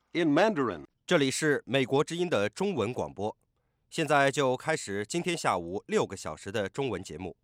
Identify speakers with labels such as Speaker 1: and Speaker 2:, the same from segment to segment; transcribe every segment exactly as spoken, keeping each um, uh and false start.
Speaker 1: in Mandarin.
Speaker 2: 这里是美国之音的中文广播，现在就开始今天下午六个小时的中文节目。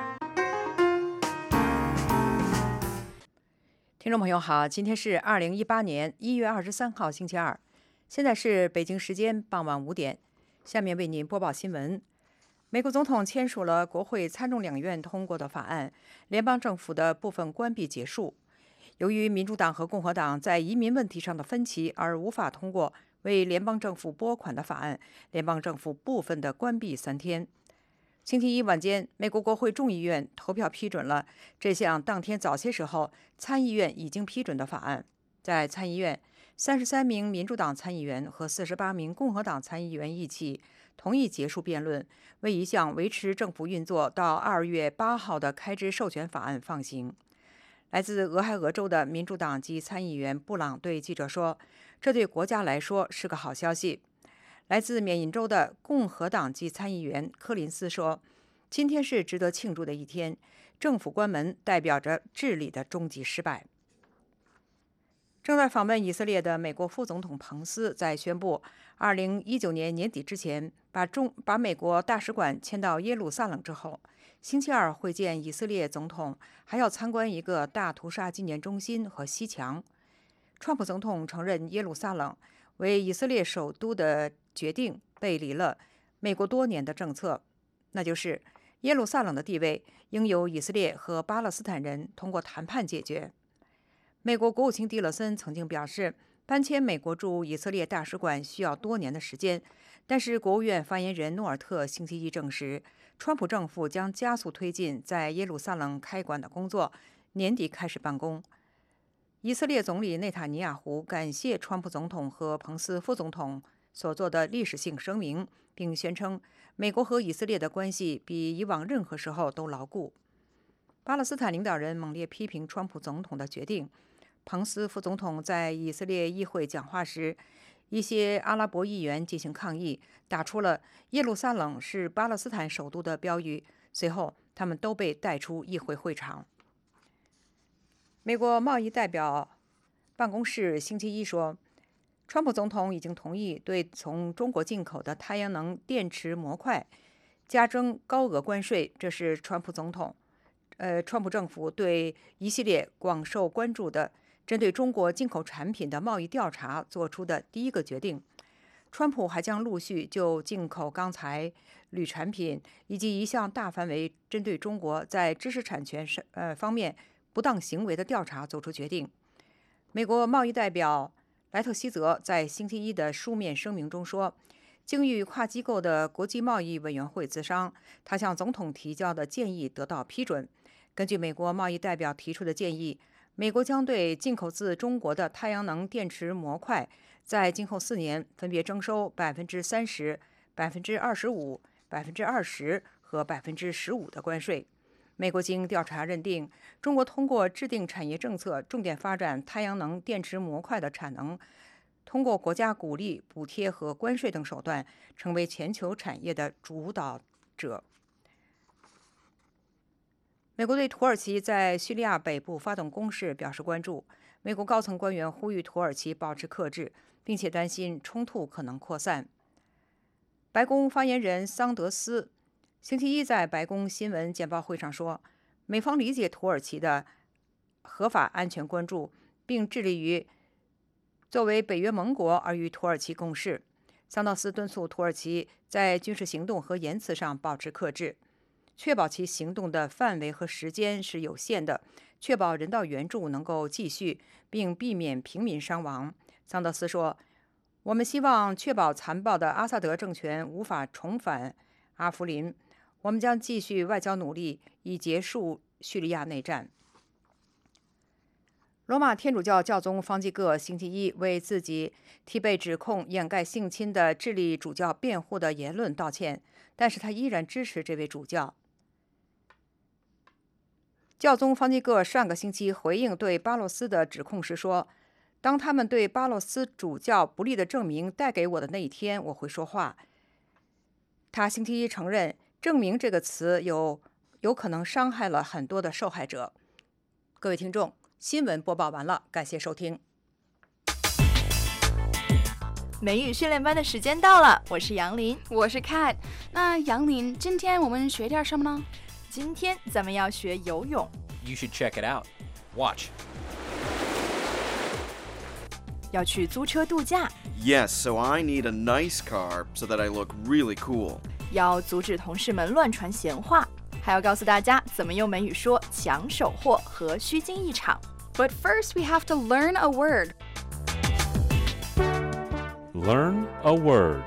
Speaker 3: 听众朋友好，今天是二零一八年一月二十三号星期二，现在是北京时间傍晚五点，下面为您播报新闻。美国总统签署了国会参众两院通过的法案，联邦政府的部分关闭结束。由于民主党和共和党在移民问题上的分歧而无法通过为联邦政府拨款的法案，联邦政府部分的关闭三天。星期一晚间，美国国会众议院投票批准了这项当天早些时候参议院已经批准的法案。在参议院，三十三名民主党参议员和四十八名共和党参议员一起同意结束辩论，为一项维持政府运作到二月八号的开支授权法案放行。来自俄亥俄州的民主党籍参议员布朗对记者说，这对国家来说是个好消息。来自缅因州的共和党籍参议员柯林斯说，今天是值得庆祝的一天，政府关门代表着治理的终极失败。正在访问以色列的美国副总统彭斯在宣布二零一九年年底之前把中把美国大使馆迁到耶路撒冷之后，星期二会见以色列总统，还要参观一个大屠杀纪念中心和西墙。川普总统承认耶路撒冷为以色列首都的决定背离了美国多年的政策，那就是耶路撒冷的地位应由以色列和巴勒斯坦人通过谈判解决。美国国务卿蒂勒森曾经表示，搬迁美国驻以色列大使馆需要多年的时间，但是国务院发言人诺尔特星期一证实，川普政府将加速推进在耶路撒冷开馆的工作，年底开始办公。以色列总理内塔尼亚胡感谢川普总统和彭斯副总统所做的历史性声明，并宣称美国和以色列的关系比以往任何时候都牢固。巴勒斯坦领导人猛烈批评川普总统的决定。彭斯副总统在以色列议会讲话时，一些阿拉伯议员进行抗议，打出了耶路撒冷是巴勒斯坦首都的标语，随后他们都被带出议会会场。美国贸易代表办公室星期一说，川普总统已经同意对从中国进口的太阳能电池模块加征高额关税，这是川普总统呃，川普政府对一系列广受关注的针对中国进口产品的贸易调查做出的第一个决定。川普还将陆续就进口钢材、铝产品以及一项大范围针对中国在知识产权呃方面不当行为的调查做出决定。美国贸易代表莱特希泽在星期一的书面声明中说，经与跨机构的国际贸易委员会咨商，他向总统提交的建议得到批准。根据美国贸易代表提出的建议，美国将对进口自中国的太阳能电池模块在今后四年分别征收百分之三十、百分之二十五、百分之二十和百分之十五的关税。美国经调查认定，中国通过制定产业政策，重点发展太阳能电池模块的产能，通过国家鼓励、补贴和关税等手段，成为全球产业的主导者。美国对土耳其在叙利亚北部发动攻势表示关注。美国高层官员呼吁土耳其保持克制，并且担心冲突可能扩散。白宫发言人桑德斯星期一在白宫新闻简报会上说，美方理解土耳其的合法安全关注，并致力于作为北约盟国而与土耳其共事。桑德斯敦促土耳其在军事行动和言辞上保持克制，确保其行动的范围和时间是有限的，确保人道援助能够继续，并避免平民伤亡。桑德斯说，我们希望确保残暴的阿萨德政权无法重返阿夫林，我们将继续外交努力以结束叙利亚内战。罗马天主教教宗方济各星期一为自己替被指控掩盖性侵的智利主教辩护的言论道歉，但是他依然支持这位主教。教宗方济各上个星期回应对巴洛斯的指控时说，当他们对巴洛斯主教不利的证明带给我的那一天，我会说话。他星期一承认证明这个词有有可能伤害了很多的受害者。各位听众，新闻播报完了，感谢收听。
Speaker 1: 美语训练班的时间到了，我是杨林，
Speaker 4: 我是 Kat。那杨林，今天我们学点什么呢？
Speaker 1: 今天咱们要学游泳。
Speaker 5: You should check it out. Watch.
Speaker 1: 要去租车度假。
Speaker 6: Yes, so I need a nice car so that I look really cool.
Speaker 1: 要阻止同事们乱传闲话，还要告诉大家怎么用美语说抢手货和虚惊一场。
Speaker 4: But first, we have to learn a word.
Speaker 7: Learn a word.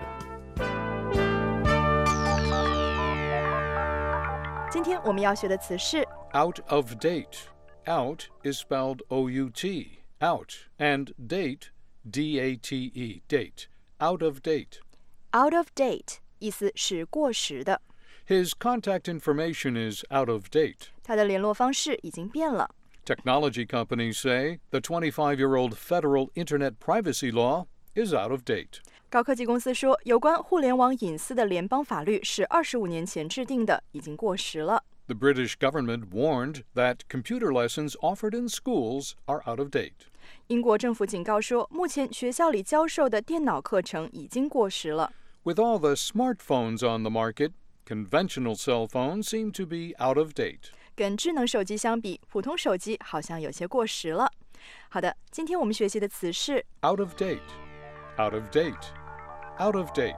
Speaker 1: 今天我们要学的词是
Speaker 8: out of date. Out is spelled O U T, out, and date, D A T E, date, out of date.
Speaker 1: out of date， 意思是过时的。
Speaker 8: His contact information is out of date.
Speaker 1: 他的联络方式已经变了。
Speaker 8: Technology companies say the twenty-five-year-old federal internet privacy law is out of date.
Speaker 1: 高科技公司说，有关互联网隐私的联邦法律是二十五年前制定的，已经过时了。
Speaker 8: The British government warned that computer lessons offered in schools are out of date.
Speaker 1: 英国政府警告说，目前学校里教授的电脑课程已经过时了。
Speaker 8: With all the smartphones on the market, conventional cell phones seem to be out of date.
Speaker 1: 跟智能手机相比，普通手机好像有些过时了。好的，今天我们学习的词是
Speaker 8: out of date, out of date, out of date.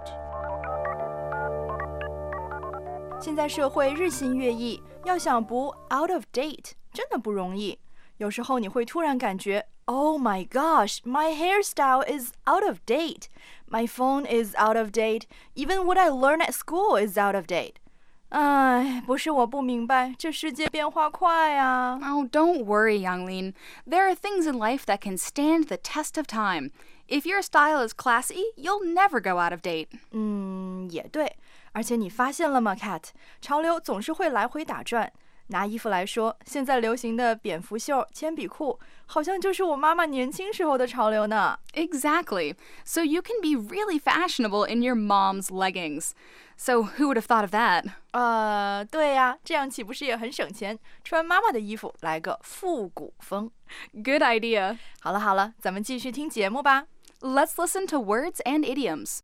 Speaker 1: 现在社会日新月异，要想不 out of date 真的不容易。有时候你会突然感觉 Oh my gosh, my hairstyle is out of date. My phone is out of date. Even what I learn at school is out of date. 哎，不是我不明白，这世界变化快啊。
Speaker 4: Oh, don't worry, Yanglin. There are things in life that can stand the test of time. If your style is classy, you'll never go out of date.
Speaker 1: 嗯，也对。而且你发现了吗 ，Kat？ 潮流总是会来回打转。拿衣服来说，现在流行的蝙蝠袖、铅笔裤，好像就是我妈妈年轻时候的潮流呢。
Speaker 4: Exactly. So you can be really fashionable in your mom's leggings. So who would have thought of that?
Speaker 1: 呃，对呀，这样岂不是也很省钱？穿妈妈的衣服，来个复古风。
Speaker 4: Good idea.
Speaker 1: 好了好了，咱们继续听节目吧。
Speaker 4: Let's listen to words and idioms.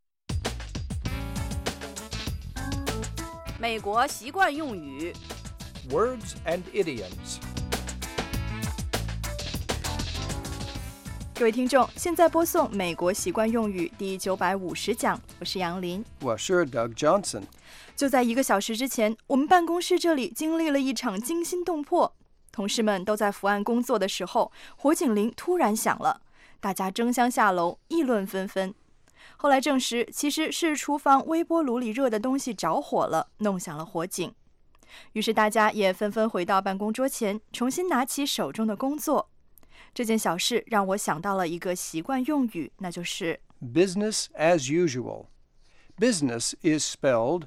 Speaker 3: 美国习惯用语。
Speaker 5: Words and idioms.
Speaker 1: 各位听众，现在播送美国习惯用语第九百五十讲，我是杨林，
Speaker 9: 我是 Doug Johnson。
Speaker 1: 就在一个小时之前，我们办公室这里经历了一场惊心动魄。同事们都在伏案工作的时候，火警铃突然响了，大家争相下楼，议论纷纷。后来证实，其实是厨房微波炉里热的东西着火了，弄响了火警。于是大家也纷纷回到办公桌前，重新拿起手中的工作。这件小事让我想到了一个习惯用语，那就是
Speaker 9: business as usual. Business is spelled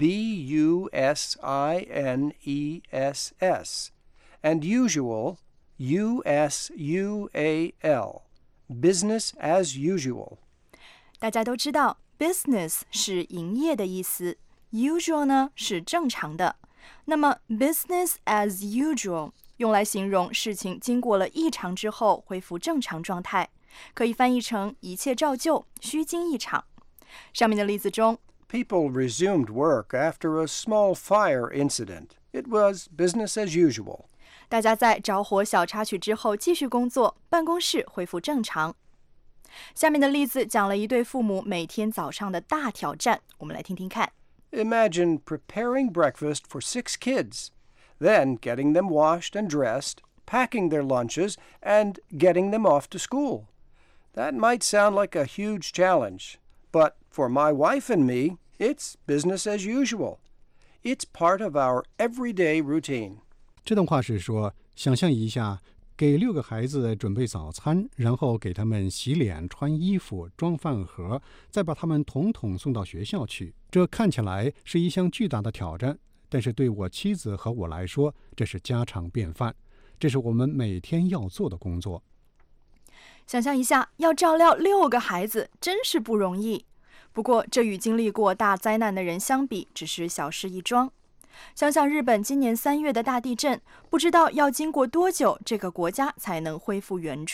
Speaker 9: B U S I N E S S, and usual, U S U A L. Business as usual.
Speaker 1: 大家都知道 business 是营业的意思， usual 呢是正常的。那么 business as usual 用来形容事情经过了异常之后恢复正常状态，可以翻译成一切照旧，虚惊一场。上面的例子中
Speaker 9: People resumed work after a small fire incident. It was business as usual.
Speaker 1: 大家在着火小插曲之后继续工作，办公室恢复正常。下面的例子讲了一对父母每天早上的大挑战，我们来听听看。
Speaker 9: Imagine preparing breakfast for six kids, then getting them washed and dressed, packing their lunches, and getting them off to school. That might sound like a huge challenge, but for my wife and me, it's business as usual. It's part of our everyday routine.
Speaker 10: 这段话是说，想象一下，给六个孩子准备早餐，然后给他们洗脸、穿衣服、装饭盒，再把他们统统送到学校去。这看起来是一项巨大的挑战，但是对我妻子和我来说，这是家常便饭，这是我们每天要做的工作。
Speaker 1: 想象一下，要照料六个孩子，真是不容易。不过，这与经历过大灾难的人相比，只是小事一桩。想想日本今年三月的大地震，不知道要经过多久，这个国家才能恢复原状。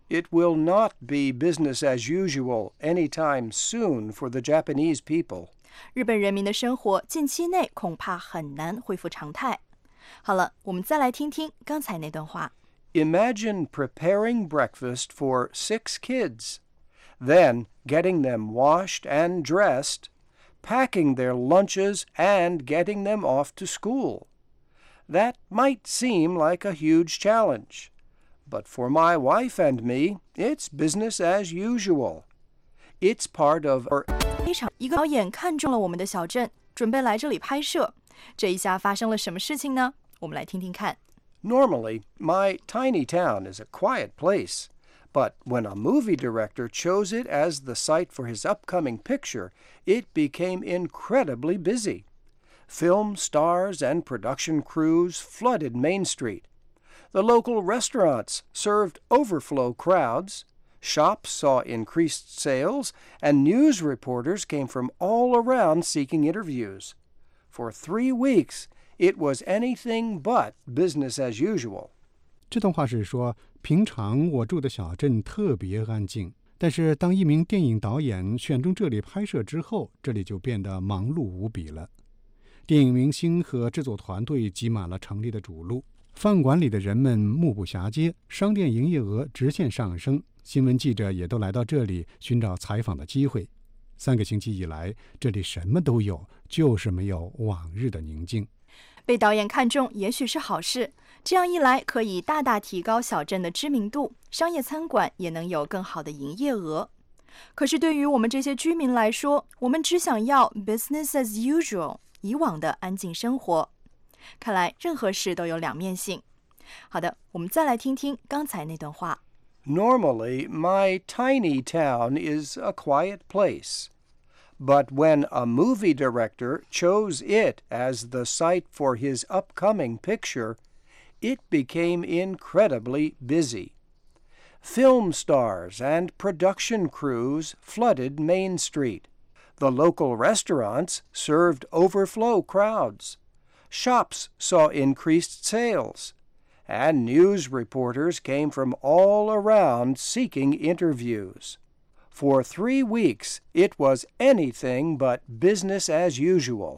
Speaker 9: It will not be business as usual anytime soon for the Japanese people.
Speaker 1: 日本人民的生活近期内恐怕很难恢复常态。好了，我们再来听听刚才那段话。
Speaker 9: Imagine preparing breakfast for six kids, then getting them washed and dressed, packing their lunches and getting them off to school. That might seem like a huge challenge, but for my wife and me, it's business as usual. It's part of our
Speaker 1: 一场一个导演看中了我们的小镇，准备来这里拍摄。这一下发生了什么事情呢？我们来听听看。
Speaker 9: Normally, my tiny town is a quiet place, but when a movie director chose it as the site for his upcoming picture, it became incredibly busy. Film stars and production crews flooded Main Street. The local restaurants served overflow crowds. Shops saw increased sales, and news reporters came from all around seeking interviews. For three weeks, it was anything but business as usual.
Speaker 10: 这段话是说，平常我住的小镇特别安静，但是当一名电影导演选中这里拍摄之后，这里就变得忙碌无比了。电影明星和制作团队挤满了城里的主路，饭馆里的人们目不暇接，商店营业额直线上升。新闻记者也都来到这里寻找采访的机会。三个星期以来，这里什么都有，就是没有往日的宁静。
Speaker 1: 被导演看中也许是好事，这样一来可以大大提高小镇的知名度，商业餐馆也能有更好的营业额。可是对于我们这些居民来说，我们只想要 business as usual， 以往的安静生活。看来任何事都有两面性。好的，我们再来听听刚才那段话。
Speaker 9: Normally, my tiny town is a quiet place. But when a movie director chose it as the site for his upcoming picture, it became incredibly busy. Film stars and production crews flooded Main Street. The local restaurants served overflow crowds. Shops saw increased sales. And news reporters came from all around seeking interviews. For three weeks, it was anything but business as usual.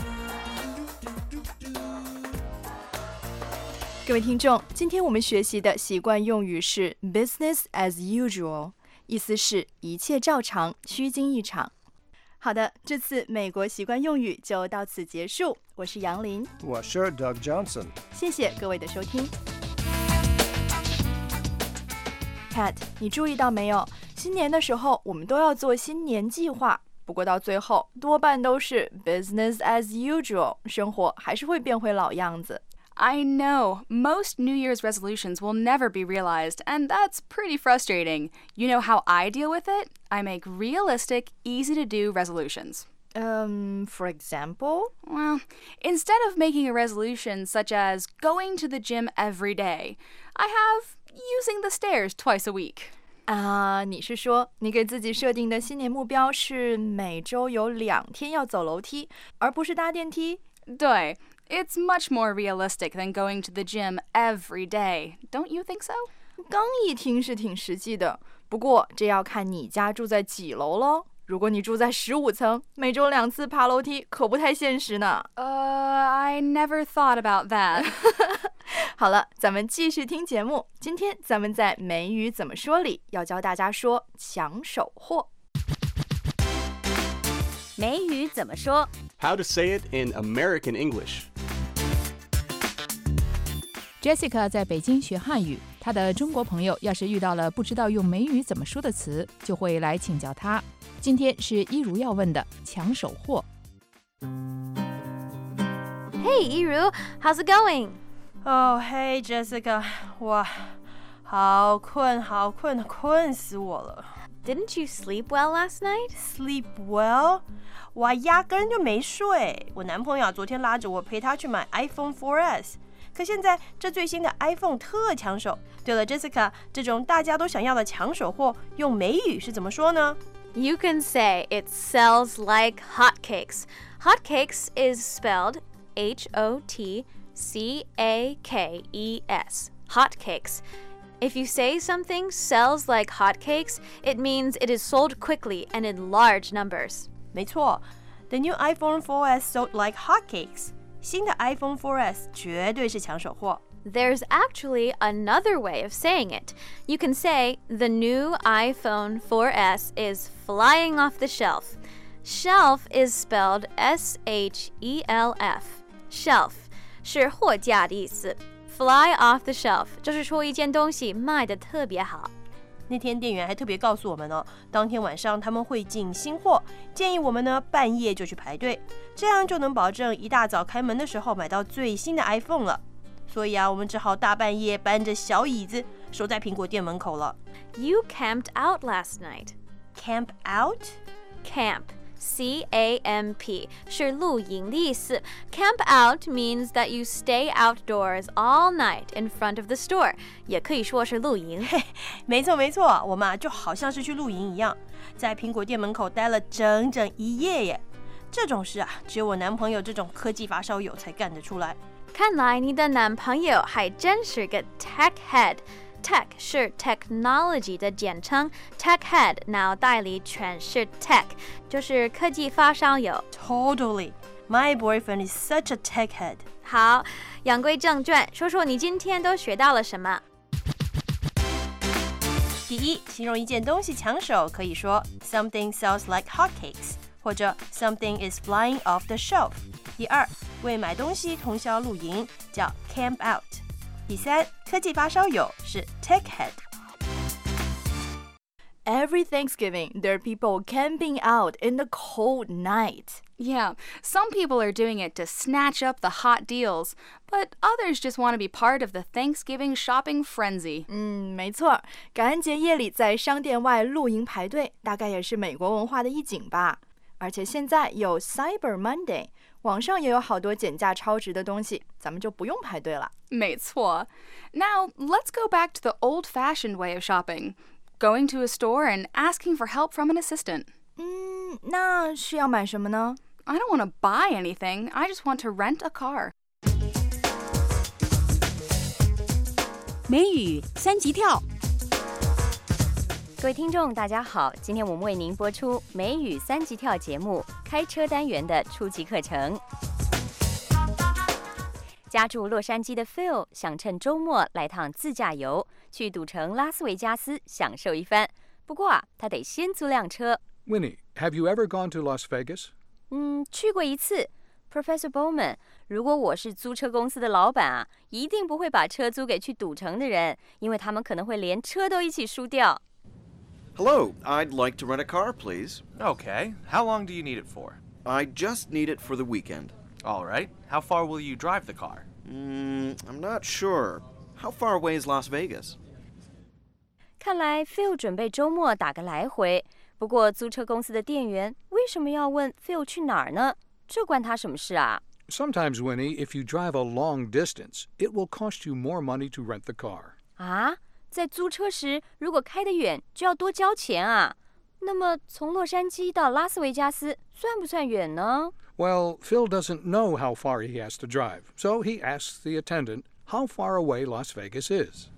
Speaker 1: 各位听众，今天我们学习的习惯用语是 business as usual， 意思是一切照常，虚惊一场。好的，这次美国习惯用语就到此结束。我是杨林，
Speaker 9: 我是 Doug Johnson。
Speaker 1: 谢谢各位的收听。Kat， 你注意到没有？新年的时候我们都要做新年计划，不过到最后多半都是 business as usual， 生活还是会变回老样子。
Speaker 4: I know. Most New Year's resolutions will never be realized, and that's pretty frustrating. You know how I deal with it? I make realistic, easy-to-do resolutions.
Speaker 1: Um, for example?
Speaker 4: Well, instead of making a resolution such as going to the gym every day, I have using the stairs twice a week.
Speaker 1: 啊，你是说你给自己设定的新年目标是每周有两天要走楼梯，而不是搭电梯？
Speaker 4: 对。It's much more realistic than going to the gym every day. Don't you think so?
Speaker 1: 刚一听是挺实际的，不过这要看你家住在几楼咯。如果你住在十五层，每周两次爬楼梯可不太现实呢。
Speaker 4: Uh, I never thought about that.
Speaker 1: 好了，咱们继续听节目。今天咱们在美语怎么说里要教大家说抢手货。
Speaker 11: 美语怎么说
Speaker 12: How to say it in American English.Jessica
Speaker 13: 在北京学汉语，她的中国朋友要是遇到了不知道用美语怎么说的词，就会来请教她。今天是一如要问的抢手货。
Speaker 11: Hey, Iru, how's it going?
Speaker 14: Oh, hey, Jessica. 哇，好困，好困，困死我了。
Speaker 11: Didn't you sleep well last night?
Speaker 14: Sleep well? 我压根就没睡。我男朋友昨天拉着我陪他去买 iPhone 四 S。可现在这最新的 iPhone 特抢手。对了 Jessica， 这种大家都想要的抢手货用美语是怎么说呢？
Speaker 11: You can say it sells like hotcakes. Hotcakes is spelled H O T C A K E S. Hotcakes. If you say something sells like hotcakes, it means it is sold quickly and in large numbers.
Speaker 14: 没错 The new iPhone four S sold like hotcakes. 新的 iPhone four S 绝对是抢手货。
Speaker 11: There's actually another way of saying it. You can say, the new iPhone four S is flying off the shelf. Shelf is spelled S H E L F. Shelf 是货架的意思。Fly off the shelf 就是说一件东西卖得特别好。
Speaker 14: 那天店员还特别告诉我们哦，当天晚上他们会进新货，建议我们呢半夜就去排队，这样就能保证一大早开门的时候买到最新的 iPhone 了。所以啊，我们只好大半夜搬着小椅子守在苹果店门口了。
Speaker 11: You camped out last night.
Speaker 14: Camp out?
Speaker 11: Camp, C A M P 是露营的意思。Camp out means that you stay outdoors all night in front of the store. 也可以说是露营。
Speaker 14: 没错没错，我们啊就好像是去露营一样，在苹果店门口待了整整一夜耶。这种事啊，只有我男朋友这种科技发烧友才干得出来。
Speaker 11: 看来你的男朋友还真是个 tech head。Tech 是 technology 的简称 ，tech head 脑袋里全是 tech， 就是科技发烧友。
Speaker 14: Totally, my boyfriend is such a tech head.
Speaker 11: 好，言归正传，说说你今天都学到了什么？
Speaker 14: 第一，形容一件东西抢手，可以说 something sells like hotcakes， 或者 something is flying off the shelf。第二，为买东西通宵露营，叫 camp out。第三，科技发烧友是 tech head。
Speaker 1: Every Thanksgiving, there are people camping out in the cold night.
Speaker 4: Yeah, some people are doing it to snatch up the hot deals, but others just want to be part of the Thanksgiving shopping frenzy.
Speaker 1: 嗯，没错，感恩节夜里在商店外露营排队，大概也是美国文化的一景吧。而且现在有 Cyber Monday， 网上也有好多减价超值的东西，咱们就不用排队了。
Speaker 4: 没错。Now, let's go back to the old-fashioned way of shopping, going to a store and asking for help from an assistant.
Speaker 1: 嗯，那是要买什么呢？
Speaker 4: I don't want to buy anything. I just want to rent a car.
Speaker 15: 美语三级跳。
Speaker 16: 各位听众，大家好！今天我们为您播出美语三级跳节目《开车单元》的初级课程。家住洛杉矶的 Phil 想趁周末来趟自驾游，去赌城拉斯维加斯享受一番。不过啊，他得先租辆车。
Speaker 8: Winnie, have you ever gone to Las Vegas?
Speaker 16: 嗯，去过一次。Professor Bowman， 如果我是租车公司的老板啊，一定不会把车租给去赌城的人，因为他们可能会连车都一起输掉。
Speaker 6: Hello, I'd like to rent a car, please.
Speaker 17: Okay. How long do you need it for?
Speaker 6: I just need it for the weekend.
Speaker 17: All right. How far will you drive the car?
Speaker 6: Mm, I'm not sure. How far away is Las Vegas?
Speaker 16: 看来 Phil 准备周末打个来回。不过租车公司的店员为什么要问 Phil 去哪儿呢？这关他什么事啊？
Speaker 8: Sometimes, Winnie, if you drive a long distance, it will cost you more money to rent the car.
Speaker 16: 啊？在租车时，如果开得远，就要多交钱啊。那么从洛杉矶到拉斯维加斯算不算远呢？
Speaker 8: Well, Phil doesn't know how far he has to drive, so he asks the attendant how far away Las Vegas is.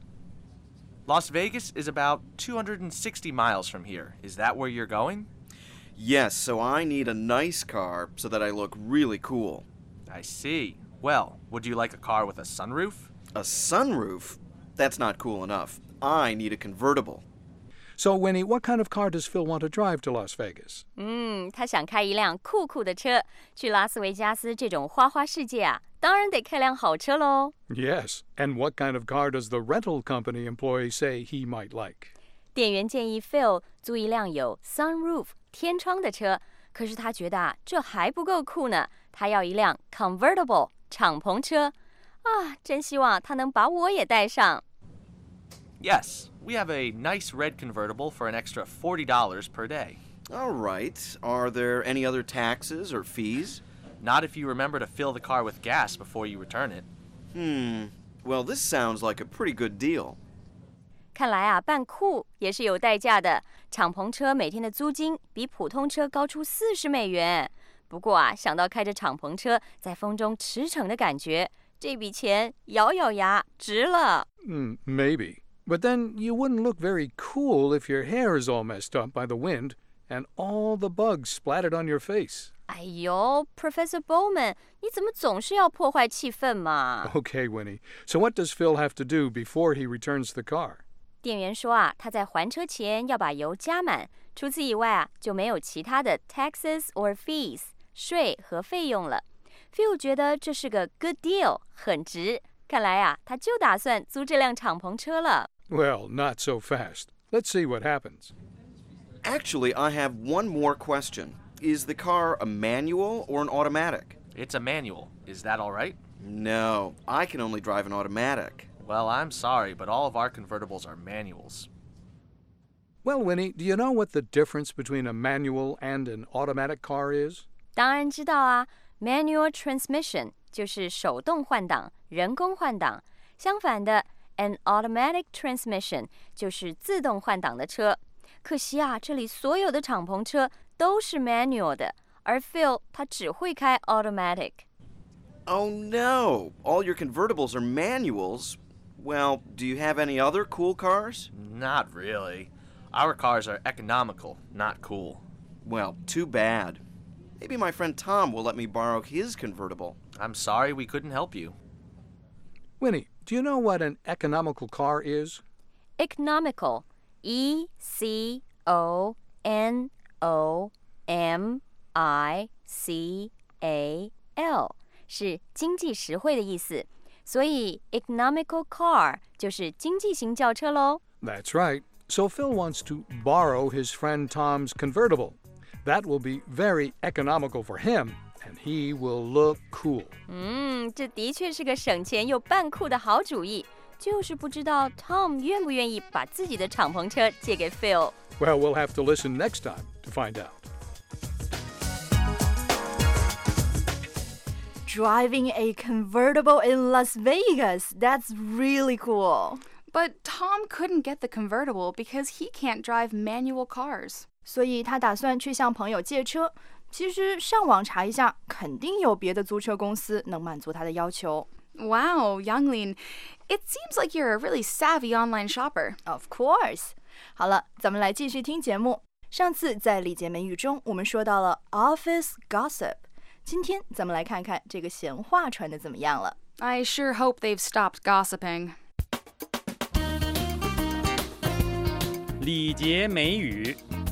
Speaker 17: Las Vegas is about two hundred sixty miles from here. Is that where you're going?
Speaker 6: Yes, so I need a nice car so that I look really cool.
Speaker 17: I see. Well, would you like a car with a sunroof?
Speaker 6: A sunroof? That's not cool enough. I need a convertible.
Speaker 8: So, Winnie, what kind of car does Phil want to drive to Las Vegas?
Speaker 16: 嗯，他想开一辆酷酷的车，去拉斯维加斯这种花花世界啊，当然得开辆好车喽。
Speaker 8: Yes, and what kind of car does the rental company employee say he might like?
Speaker 16: 店员建议 Phil 租一辆有 sunroof 天窗的车，可是他觉得啊，这还不够酷呢，他要一辆 convertible 敞篷车啊，真希望他能把我也带上。
Speaker 17: Yes, we have a nice red convertible for an extra forty dollars per day.
Speaker 6: All right. Are there any other taxes or fees?
Speaker 17: Not if you remember to fill the car with gas before you return it.
Speaker 6: Hmm. Well, this sounds like a pretty good deal.
Speaker 16: 看来啊，办酷也是有代价的。敞篷车每天的租金比普通车高出四十美元。不过啊，想到开着敞篷车在风中驰骋的感觉，这笔钱咬咬牙值了。
Speaker 8: Mm, maybe. But then you wouldn't look very cool if your hair is all messed up by the wind and all the bugs splattered on your face.
Speaker 16: 哎呦 ，Professor Bowman， 你怎么总是要破坏气氛嘛
Speaker 8: Okay, Winnie. So what does Phil have to do before he returns the car?
Speaker 16: 店员说啊，他在还车前要把油加满，除此以外啊，就没有其他的 taxes or fees 税和费用了。Phil 觉得这是个 good deal， 很值。看来啊，他就打算租这辆敞篷车了。
Speaker 8: Well, not so fast. Let's see what happens.
Speaker 6: Actually, I have one more question. Is the car a manual or an automatic?
Speaker 17: It's a manual. Is that all right?
Speaker 6: No, I can only drive an automatic.
Speaker 17: Well, I'm sorry, but all of our convertibles are manuals.
Speaker 8: Well, Winnie, do you know what the difference between a manual and an automatic car is?
Speaker 16: 当然知道啊 ，manual transmission 就是手动换挡、人工换挡。相反的 ，an automatic transmission 就是自动换挡的车。可惜啊，这里所有的敞篷车都是 manual 的，而 Phil 他只会开 automatic。
Speaker 6: Oh no! All your convertibles are manuals. Well, do you have any other cool cars?
Speaker 17: Not really. Our cars are economical, not cool.
Speaker 6: Well, too bad. Maybe my friend Tom will let me borrow his convertible.
Speaker 17: I'm sorry we couldn't help you.
Speaker 8: Winnie, do you know what an economical car is?
Speaker 16: Economical, E C O N O M I C A L 是经济实惠的意思，所以 economical car 就是经济型轿车咯。
Speaker 8: That's right. So Phil wants to borrow his friend Tom's convertible. That will be very economical for him, and he will look cool.
Speaker 16: 嗯，这的确是个省钱又扮酷的好主意，就是不知道 Tom 愿不愿意把自己的敞篷车借给 Phil。
Speaker 8: Well, we'll have to listen next time to find out.
Speaker 1: Driving a convertible in Las Vegas. That's really cool.
Speaker 4: But Tom couldn't get the convertible because he can't drive manual cars.
Speaker 1: 所以他打算去向朋友借车。其实上网查一下，肯定有别的租车公司能满足他的要求。
Speaker 4: Wow, Younglin, it seems like you're a really savvy online shopper.
Speaker 1: Of course. 好了，咱们来继续听节目。上次在理解美语中，我们说到了 office gossip。今天咱们来看看这个闲话传得怎么样了。
Speaker 4: I sure hope they've stopped gossiping.
Speaker 7: 礼节美语。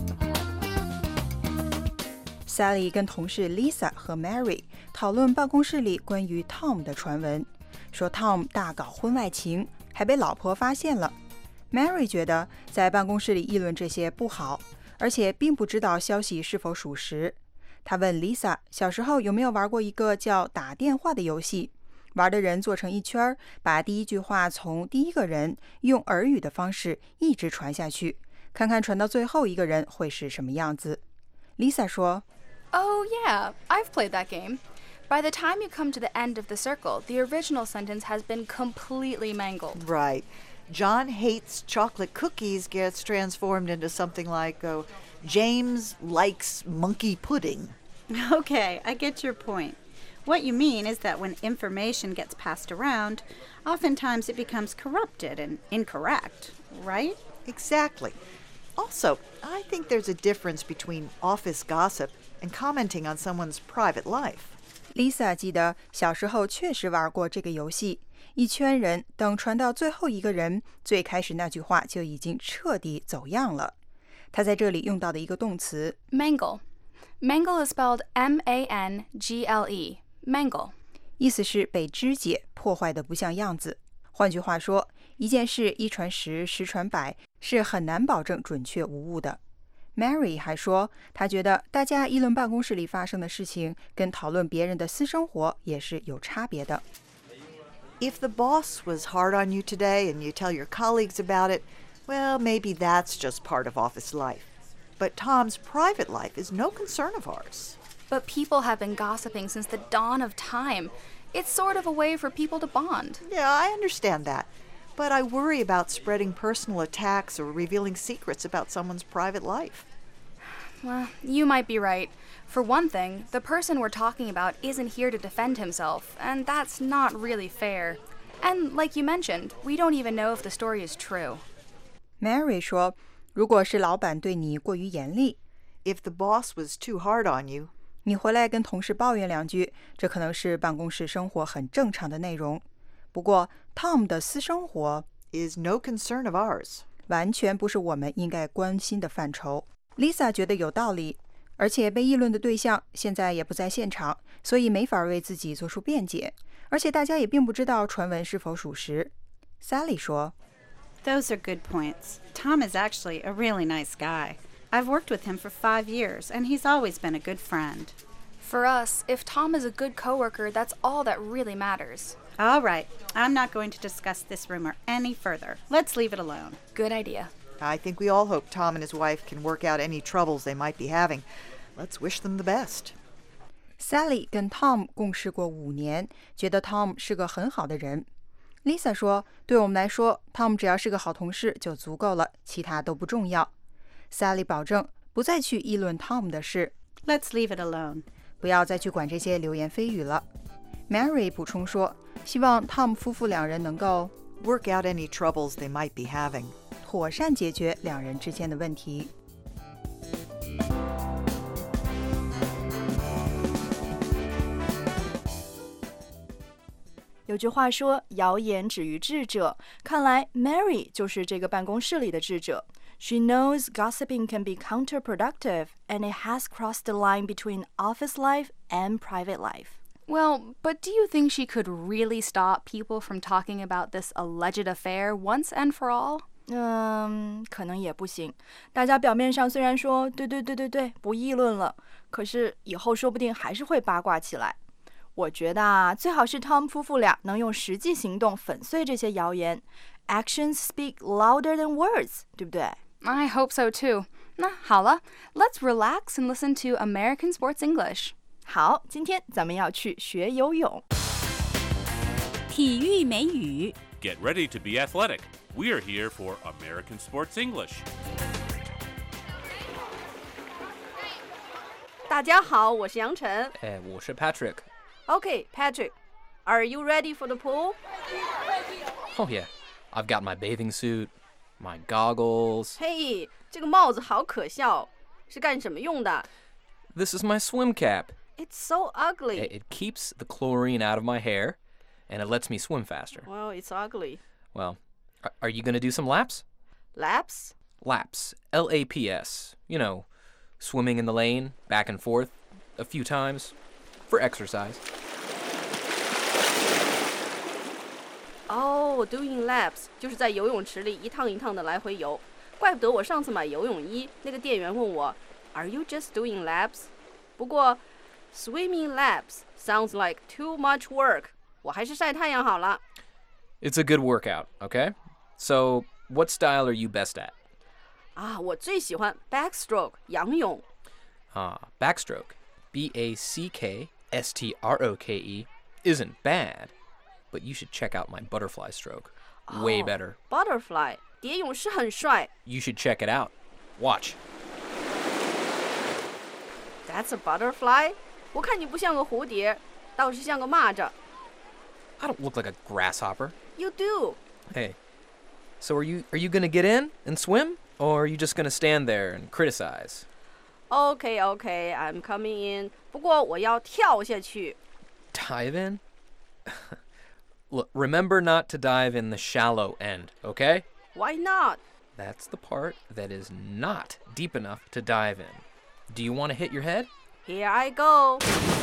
Speaker 3: Sally 跟同事 Lisa 和 Mary 讨论办公室里关于 Tom 的传闻，说 Tom 大搞婚外情，还被老婆发现了。Mary 觉得在办公室里议论这些不好，而且并不知道消息是否属实。她问 Lisa 小时候有没有玩过一个叫打电话的游戏，玩的人做成一圈，把第一句话从第一个人用耳语的方式一直传下去，看看传到最后一个人会是什么样子。Lisa 说
Speaker 4: Oh, yeah, I've played that game. By the time you come to the end of the circle, the original sentence has been completely mangled.
Speaker 18: Right. John hates chocolate cookies gets transformed into something like, oh, James likes monkey pudding.
Speaker 19: Okay, I get your point. What you mean is that when information gets passed around, oftentimes it becomes corrupted and incorrect, right?
Speaker 18: Exactly. Also, I think there's a difference between office gossip and commenting on someone's private life.
Speaker 3: Lisa 记得小时候确实玩过这个游戏，一圈人等传到最后一个人，最开始那句话就已经彻底走样了。她在这里用到的一个动词
Speaker 4: Mangle. Mangle is spelled M A N G L E. Mangle.
Speaker 3: 意思是被肢解，破坏的不像样子。换句话说，一件事一传十，十传百，是很难保证准确无误的。Mary 还说，她觉得大家议论办公室里发生的事情，跟讨论别人的私生活也是有差别的。
Speaker 18: If the boss was hard on you today and you tell your colleagues about it, well, maybe that's just part of office life. But Tom's private life is no concern of ours.
Speaker 4: But people have been gossiping since the dawn of time. It's sort of a way for people to bond.
Speaker 18: Yeah, I understand that. But I worry about spreading personal attacks or revealing secrets about someone's private life.
Speaker 4: Well, you might be right. For one thing, the person we're talking about isn't here to defend himself, and that's not really fair. And like you mentioned, we don't even know if the story is true.
Speaker 3: Mary 说，如果是老板对你过于严厉
Speaker 18: If the boss was too hard on you,
Speaker 3: 你回来跟同事抱怨两句，这可能是办公室生活很正常的内容。不过 Tom 的私生活
Speaker 18: is no concern of ours.
Speaker 3: 完全不是我们应该关心的范畴。Lisa 觉得有道理，而且被议论的对象现在也不在现场，所以没法为自己做出辩解，而且大家也并不知道传闻是否属实。Sally 说
Speaker 19: Those are good points. Tom is actually a really nice guy. I've worked with him for five years, and he's always been a good friend.
Speaker 4: For us, if Tom is a good coworker, that's all that really matters.
Speaker 19: All right, I'm not going to discuss this rumor any further. Let's leave it alone.
Speaker 4: Good idea.
Speaker 18: I think we all hope Tom and his wife can work out any troubles they might be having. Let's wish them the best.
Speaker 3: Sally 跟 Tom 共事过五年，觉得 Tom 是个很好的人。Lisa 说，对我们来说 Tom 只要是个好同事就足够了，其他都不重要。Sally 保证不再去议论 Tom 的事。
Speaker 19: Let's leave it alone.
Speaker 3: 不要再去管这些流言蜚语了。Mary 补充说，希望 Tom 夫妇两人能够
Speaker 18: work out any troubles they might be having.
Speaker 3: 妥善解决两人之间的问题。
Speaker 1: 有句话说，谣言止于智者。看来 Mary 就是这个办公室里的智者。She knows gossiping can be counterproductive, and it has crossed the line between office life and private life.
Speaker 4: Well, but do you think she could really stop people from talking about this alleged affair once and for all?
Speaker 1: 嗯，可能也不行。大家表面上虽然说对对对对对，不议论了，可是以后说不定还是会八卦起来。我觉得啊，最好是 Tom 夫妇俩能用实际行动粉碎这些谣言。Actions speak louder than words， 对不对？
Speaker 4: I hope so too. 那好了 let's relax and listen to American Sports English.
Speaker 1: 好，今天咱们要去学游泳。
Speaker 15: 体育美语
Speaker 20: Get ready to be athletic. We are here for American Sports English.
Speaker 14: 大家好，我是杨晨。
Speaker 5: 哎，我是 Patrick.
Speaker 14: Okay, Patrick, are you ready for the pool?
Speaker 5: Oh yeah, I've got my bathing suit, my goggles.
Speaker 14: 嘿，这个帽子好可笑，是干什么用的？
Speaker 5: This is my swim cap.
Speaker 14: It's so ugly.
Speaker 5: It, it keeps the chlorine out of my hair, and it lets me swim faster.
Speaker 14: Well, it's ugly.
Speaker 5: Well, are, are you going to do some laps?
Speaker 14: Laps?
Speaker 5: Laps. L A P S. You know, swimming in the lane, back and forth, a few times, for exercise.
Speaker 14: Oh, doing laps 就是在游泳池里一趟一趟的来回游。怪不得我上次买游泳衣，那个店员问我 ，Are you just doing laps？ 不过 swimming laps sounds like too much work。我还是晒太阳好了。
Speaker 5: It's a good workout, okay? So, what style are you best at?
Speaker 14: 啊，我最喜欢 backstroke 仰泳。
Speaker 5: Ah, backstroke, B A C K S T R O K E, isn't bad, but you should check out my butterfly stroke. Way
Speaker 14: Oh,
Speaker 5: better.
Speaker 14: Butterfly 蝶泳是很帅。
Speaker 5: You should check it out. Watch.
Speaker 14: That's a butterfly？ 我看你不像个蝴蝶，倒是像个蚂蚱。
Speaker 5: I don't look like a grasshopper.
Speaker 14: You do.
Speaker 5: Hey, so are you are you gonna get in and swim, or are you just gonna stand there and criticize?
Speaker 14: Okay, okay, I'm coming in. 不过我要跳下去。
Speaker 5: Dive in? Look, remember not to dive in the shallow end, okay?
Speaker 14: Why not?
Speaker 5: That's the part that is not deep enough to dive in. Do you want to hit your head?
Speaker 14: Here I go.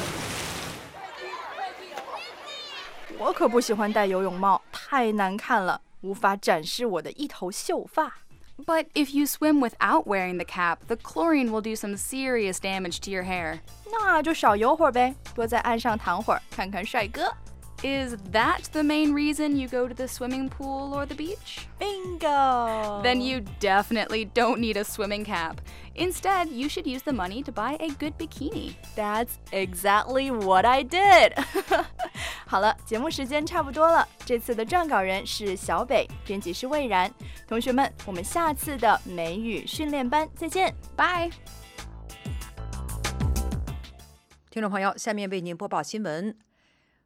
Speaker 1: 我可不喜欢戴游泳帽，太难看了，无法展示我的一头秀发。
Speaker 4: But if you swim without wearing the cap, the chlorine will do some serious damage to your hair.
Speaker 1: 那就少游会儿呗，多在岸上躺会儿，看看帅哥。
Speaker 4: Is that the main reason you go to the swimming pool or the beach?
Speaker 1: Bingo!
Speaker 4: Then you definitely don't need a swimming cap. Instead, you should use the money to buy a good bikini.
Speaker 1: That's exactly what I did. 好了，节目时间差不多了。这次的撰稿人是小北，编辑是魏然。同学们，我们下次的美语训练班再见，拜。
Speaker 3: 听众朋友，下面为您播报新闻。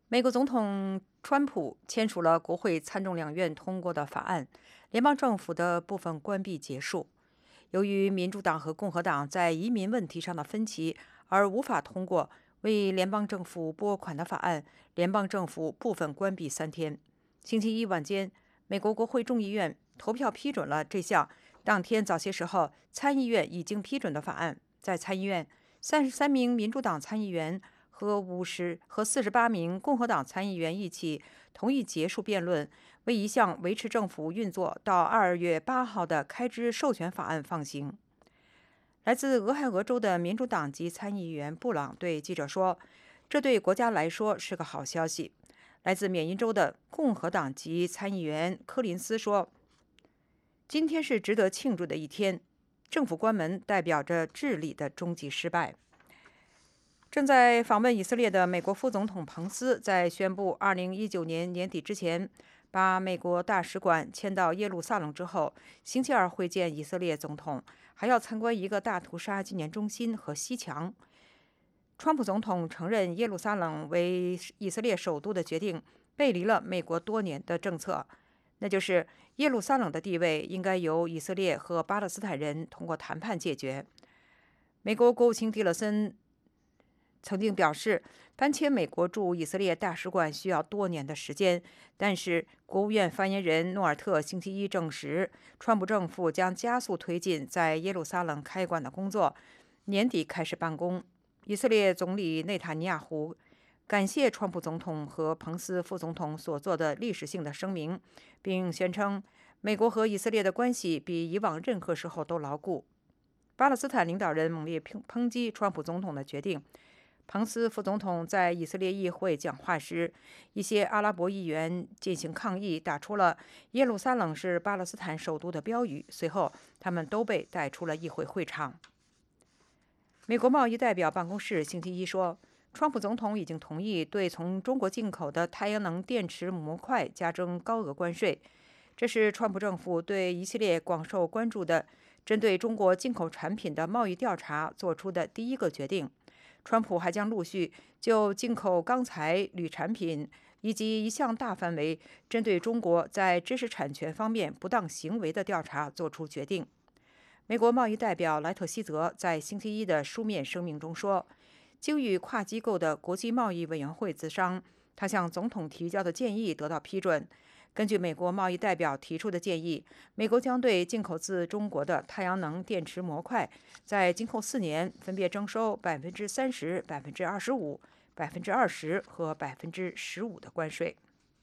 Speaker 3: 美国总统川普签署了国会参众两院通过的法案，联邦政府的部分关闭结束。由于民主党和共和党在移民问题上的分歧而无法通过为联邦政府拨款的法案，联邦政府部分关闭三天。星期一晚间，美国国会众议院投票批准了这项当天早些时候参议院已经批准的法案。在参议院，三十三名民主党参议员和五十和四十八名共和党参议员一起同意结束辩论，为一项维持政府运作到二月八号的开支授权法案放行。来自俄亥俄州的民主党籍参议员布朗对记者说：“这对国家来说是个好消息。”来自缅因州的共和党籍参议员柯林斯说：“今天是值得庆祝的一天，政府关门代表着治理的终极失败。”正在访问以色列的美国副总统彭斯在宣布二零一九年年底之前把美国大使馆迁到耶路撒冷之后，星期二会见以色列总统，还要参观一个大屠杀纪念中心和西墙。川普总统承认耶路撒冷为以色列首都的决定背离了美国多年的政策，那就是耶路撒冷的地位应该由以色列和巴勒斯坦人通过谈判解决。美国国务卿蒂勒森曾经表示，搬迁美国驻以色列大使馆需要多年的时间，但是国务院发言人诺尔特星期一证实，川普政府将加速推进在耶路撒冷开馆的工作，年底开始办公。以色列总理内塔尼亚胡感谢川普总统和彭斯副总统所做的历史性的声明，并宣称美国和以色列的关系比以往任何时候都牢固。巴勒斯坦领导人猛烈抨击川普总统的决定。彭斯副总统在以色列议会讲话时，一些阿拉伯议员进行抗议，打出了耶路撒冷是巴勒斯坦首都的标语，随后他们都被带出了议会会场。美国贸易代表办公室星期一说，川普总统已经同意对从中国进口的太阳能电池模块加征高额关税，这是川普政府对一系列广受关注的针对中国进口产品的贸易调查做出的第一个决定。川普还将陆续就进口钢材、铝产品以及一项大范围针对中国在知识产权方面不当行为的调查作出决定。美国贸易代表莱特希泽在星期一的书面声明中说，经与跨机构的国际贸易委员会咨商，他向总统提交的建议得到批准。根据美国贸易代表提出的建议，美国将对进口自中国的太阳能电池模块，在今后四年分别征收百分之三十、百分之二十五、百分之二十和百分之十五的关税。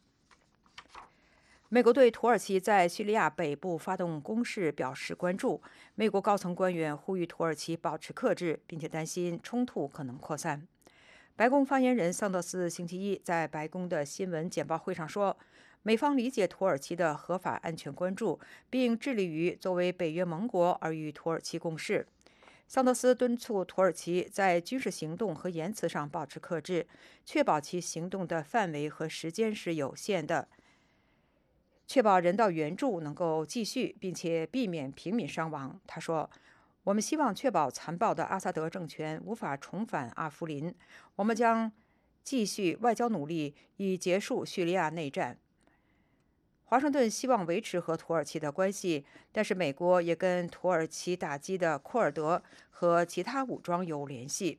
Speaker 3: 美国对土耳其在叙利亚北部发动攻势表示关注。美国高层官员呼吁土耳其保持克制，并且担心冲突可能扩散。白宫发言人桑德斯星期一在白宫的新闻简报会上说，美方理解土耳其的合法安全关注，并致力于作为北约盟国而与土耳其共事。桑德斯敦促土耳其在军事行动和言辞上保持克制，确保其行动的范围和时间是有限的，确保人道援助能够继续，并且避免平民伤亡。他说，我们希望确保残暴的阿萨德政权无法重返阿夫林，我们将继续外交努力以结束叙利亚内战。华盛顿希望维持和土耳其的关系，但是美国也跟土耳其打击的库尔德和其他武装有联系。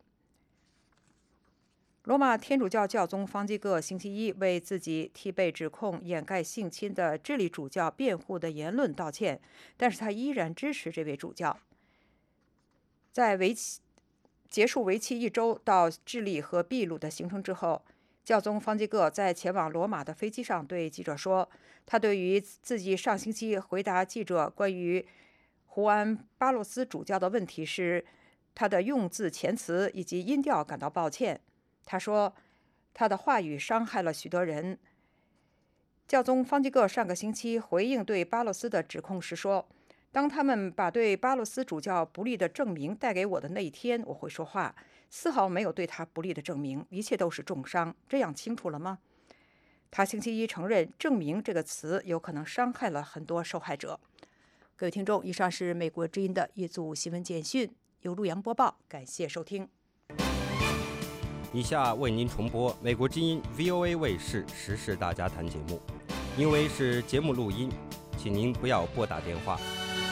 Speaker 3: 罗马天主教教宗方济各星期一为自己替被指控掩盖性侵的智利主教辩护的言论道歉，但是他依然支持这位主教。在为期结束为期一周到智利和秘鲁的行程之后，教宗方济各在前往罗马的飞机上对记者说，他对于自己上星期回答记者关于胡安·巴洛斯主教的问题时，他的用字遣词以及音调感到抱歉。他说，他的话语伤害了许多人。教宗方济各上个星期回应对巴洛斯的指控时说，当他们把对巴洛斯主教不利的证明带给我的那一天，我会说话，丝毫没有对他不利的证明，一切都是重伤，这样清楚了吗？他星期一承认证明这个词有可能伤害了很多受害者。各位听众，以上是美国之音的一组新闻简讯，由陆洋播报，感谢收听。
Speaker 2: 以下为您重播美国之音 V O A 卫视时事大家谈节目，因为是节目录音，请您不要拨打电话。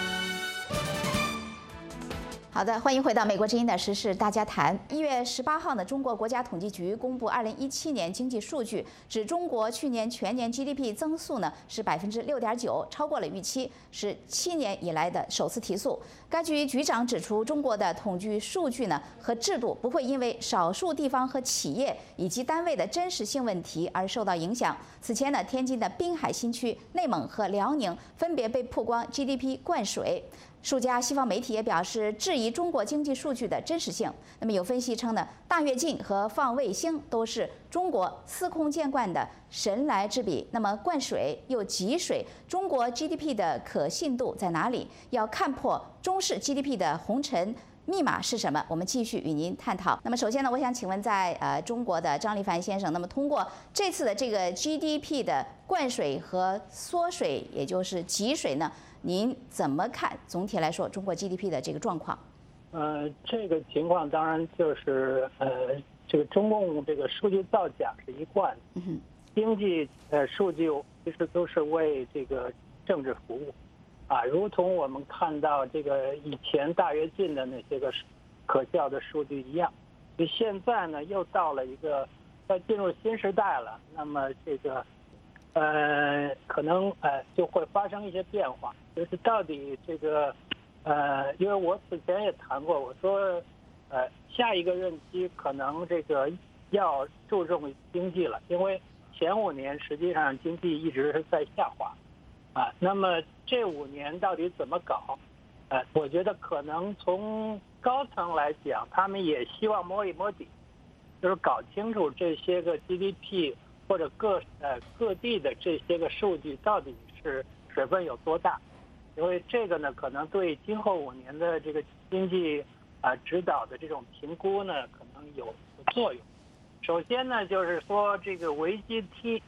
Speaker 21: 好的，欢迎回到美国之音的时事大家谈。一月十八号呢，中国国家统计局公布二零一七年经济数据，指中国去年全年 G D P 增速呢是百分之六点九，超过了预期，是七年以来的首次提速。该局局长指出，中国的统计数据呢和制度不会因为少数地方和企业以及单位的真实性问题而受到影响。此前呢，天津的滨海新区、内蒙和辽宁分别被曝光 G D P 灌水。数家西方媒体也表示质疑中国经济数据的真实性。那么有分析称呢，大跃进和放卫星都是中国司空见惯的神来之笔。那么灌水又挤水，中国 G D P 的可信度在哪里？要看破中式 G D P 的红尘密码是什么？我们继续与您探讨。那么首先呢，我想请问在呃中国的张立凡先生，那么通过这次的这个 G D P 的灌水和缩水，也就是挤水呢？您怎么看？总体来说，中国 G D P 的这个状况？
Speaker 22: 呃，这个情况当然就是呃，这个中共这个数据造假是一贯的，
Speaker 21: 嗯、
Speaker 22: 经济呃数据其实都是为这个政治服务，啊，如同我们看到这个以前大跃进的那些个可笑的数据一样，所以现在呢又到了一个要进入新时代了，那么这个。呃，可能呃就会发生一些变化，就是到底这个呃，因为我此前也谈过，我说呃下一个任期可能这个要注重经济了，因为前五年实际上经济一直是在下滑，啊，那么这五年到底怎么搞？呃，我觉得可能从高层来讲，他们也希望摸一摸底，就是搞清楚这些个 G D P。或者各呃各地的这些个数据到底是水分有多大？因为这个呢，可能对今后五年的这个经济啊、呃、指导的这种评估呢，可能有有作用。首先呢，就是说这个维 G D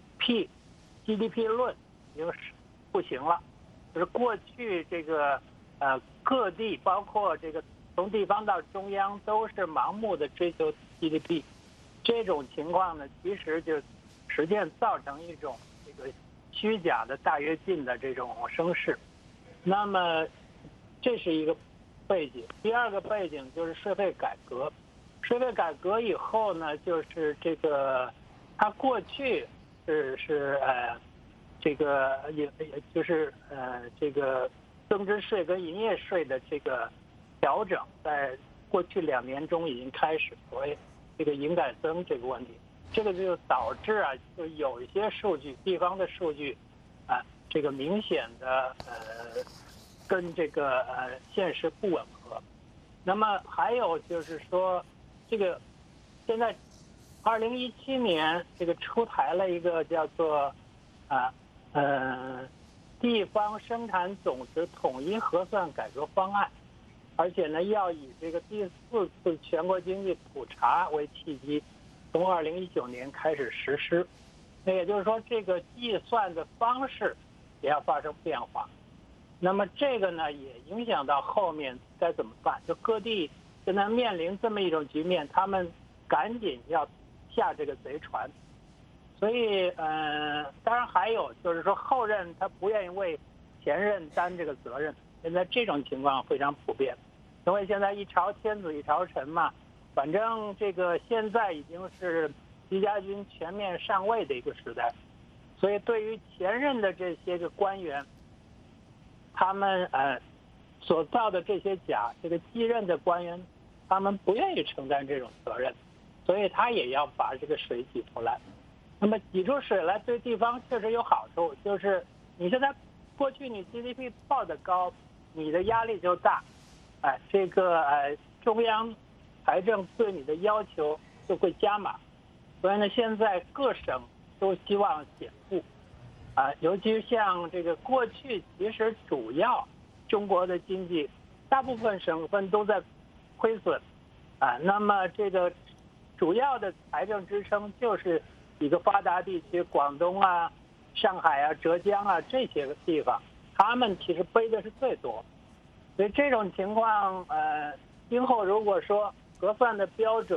Speaker 22: P G D P 论已经是不行了，就是过去这个呃各地包括这个从地方到中央都是盲目的追求 G D P。这种情况呢，其实就实践造成一种这个虚假的大跃进的这种声势。那么这是一个背景。第二个背景就是税费改革。税费改革以后呢，就是这个它过去是是呃这个也也就是呃这个增值税跟营业税的这个调整，在过去两年中已经开始，所谓这个营改增这个问题，这个就导致啊，就有一些数据，地方的数据，啊，这个明显的呃，跟这个呃现实不吻合。那么还有就是说，这个现在二零一七年这个出台了一个叫做啊呃地方生产总值统一核算改革方案。而且呢，要以这个第四次全国经济普查为契机，从二零一九年开始实施。那也就是说，这个计算的方式也要发生变化。那么这个呢，也影响到后面该怎么办？就各地现在面临这么一种局面，他们赶紧要下这个贼船。所以，呃，当然还有就是说，后任他不愿意为前任担这个责任。现在这种情况非常普遍，因为现在一朝天子一朝臣嘛，反正这个现在已经是习家军全面上位的一个时代，所以对于前任的这些个官员，他们呃所造的这些假，这个继任的官员，他们不愿意承担这种责任，所以他也要把这个水挤出来。那么挤出水来对地方确实有好处，就是你现在过去你 G D P 报得高，你的压力就大，哎，这个呃中央财政对你的要求就会加码，所以呢，现在各省都希望减负，啊，尤其像这个过去其实主要中国的经济大部分省份都在亏损，啊，那么这个主要的财政支撑就是几个发达地区，广东啊、上海啊、浙江啊这些个地方。他们其实背的是最多，所以这种情况，呃，今后如果说核算的标准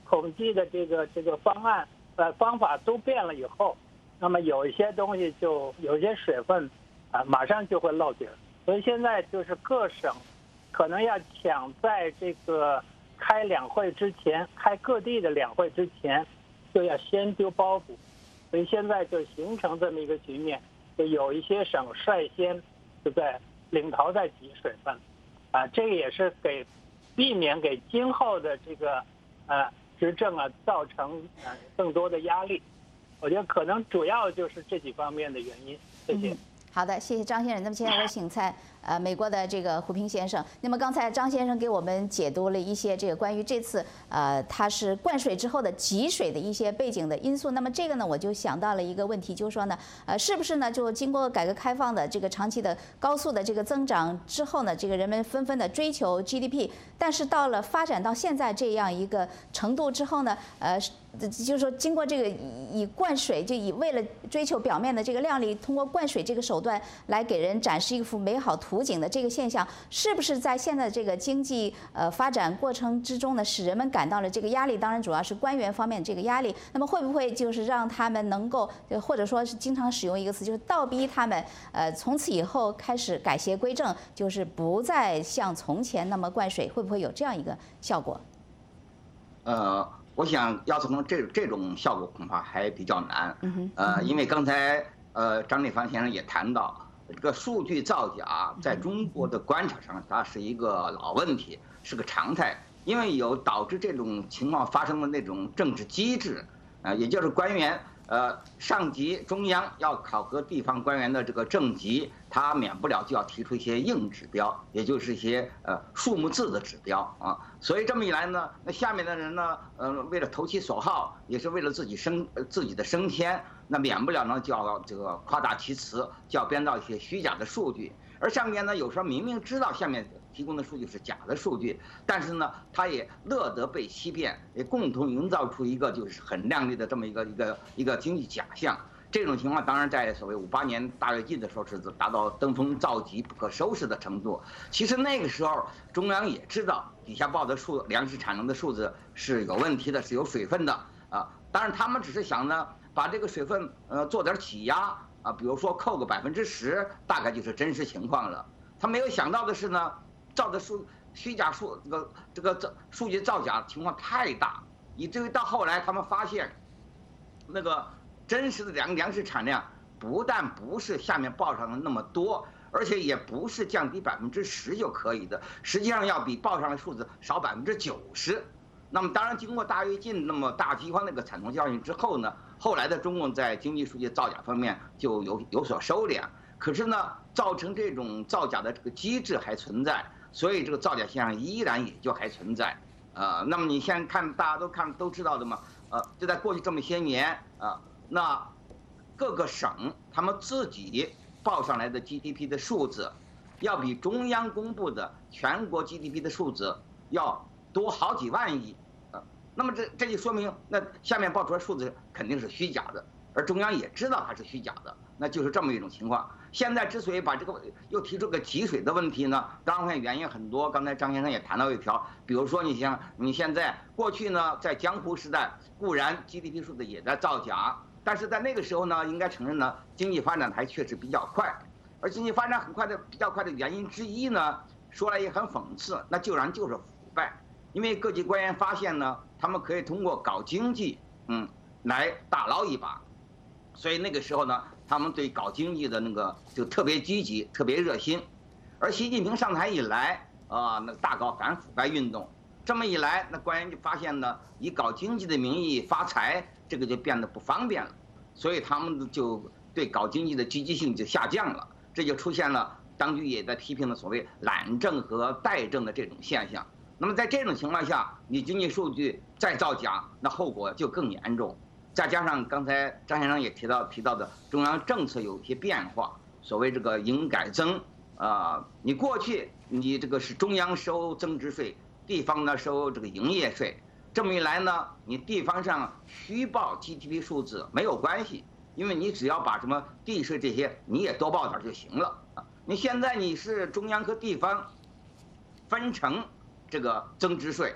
Speaker 22: 统计的这个这个方案呃方法都变了以后，那么有一些东西就有一些水分啊、呃、马上就会漏底儿。所以现在就是各省可能要抢在这个开两会之前，开各地的两会之前，就要先丢包袱。所以现在就形成这么一个局面，就有一些省率先就在领头在挤水分，啊，这个也是给避免给今后的这个呃执政啊造成呃更多的压力。我觉得可能主要就是这几方面的原因。谢谢。
Speaker 21: 嗯好的，谢谢张先生。那么现在我请在呃美国的这个胡平先生。那么刚才张先生给我们解读了一些这个关于这次呃它是灌水之后的集水的一些背景的因素。那么这个呢，我就想到了一个问题，就是说呢，呃是不是呢就经过改革开放的这个长期的高速的这个增长之后呢，这个人们纷纷的追求 G D P， 但是到了发展到现在这样一个程度之后呢，呃就是说经过这个以灌水，就以为了追求表面的这个亮丽，通过灌水这个手段来给人展示一幅美好图景的这个现象，是不是在现在这个经济呃发展过程之中呢，使人们感到了这个压力？当然主要是官员方面这个压力。那么会不会就是让他们能够，或者说是经常使用一个词，就是倒逼他们呃从此以后开始改邪归正，就是不再像从前那么灌水？会不会有这样一个效果？
Speaker 9: 呃。我想要从这这种效果恐怕还比较难，呃，因为刚才呃张立凡先生也谈到，这个数据造假在中国的官场上，它是一个老问题，是个常态，因为有导致这种情况发生的那种政治机制，啊、呃，也就是官员呃上级中央要考核地方官员的这个政绩，他免不了就要提出一些硬指标，也就是一些呃数目字的指标啊。所以这么一来呢，那下面的人呢，呃，为了投其所好，也是为了自己升自己的升迁，那免不了呢就要这个夸大其词，就要编造一些虚假的数据。而上面呢，有时候明明知道下面提供的数据是假的数据，但是呢，他也乐得被欺骗，也共同营造出一个就是很亮丽的这么一个一个一个经济假象。这种情况当然在所谓五八年大跃进的时候是达到登峰造极、不可收拾的程度。其实那个时候中央也知道底下报的数粮食产能的数字是有问题的，是有水分的啊。当然他们只是想呢把这个水分呃做点挤压啊，比如说扣个百分之十，大概就是真实情况了。他没有想到的是呢，造的数虚假数这个这个造数据造假情况太大，以至于到后来他们发现那个。真实的粮粮食产量不但不是下面报上的那么多，而且也不是降低百分之十就可以的，实际上要比报上的数字少百分之九十。那么当然，经过大跃进那么大饥荒那个惨痛教训之后呢，后来的中共在经济数据造假方面就有有所收敛。可是呢，造成这种造假的这个机制还存在，所以这个造假现象依然也就还存在。呃，那么你现在看，大家都看都知道的嘛，呃，就在过去这么些年啊。呃那各个省他们自己报上来的 G D P 的数字，要比中央公布的全国 G D P 的数字要多好几万亿，啊，那么这这就说明，那下面报出来数字肯定是虚假的，而中央也知道它是虚假的，那就是这么一种情况。现在之所以把这个又提出个挤水的问题呢，当然原因很多。刚才张先生也谈到一条，比如说你像你现在过去呢，在江湖时代，固然 G D P 数字也在造假。但是在那个时候呢，应该承认呢，经济发展还确实比较快，而经济发展很快的比较快的原因之一呢，说来也很讽刺，那就然就是腐败。因为各级官员发现呢，他们可以通过搞经济，嗯，来大捞一把，所以那个时候呢，他们对搞经济的那个就特别积极、特别热心。而习近平上台以来啊，那大搞反腐败运动，这么一来，那官员就发现呢，以搞经济的名义发财。这个就变得不方便了，所以他们就对搞经济的积极性就下降了，这就出现了当局也在批评的所谓懒政和怠政的这种现象。那么在这种情况下，你经济数据再造假，那后果就更严重。再加上刚才张先生也提到提到的中央政策有一些变化，所谓这个营改增啊、呃，你过去你这个是中央收增值税，地方呢收这个营业税。这么一来呢，你地方上虚报 G D P 数字没有关系，因为你只要把什么地税这些你也多报点就行了啊。你现在你是中央和地方分成这个增值税，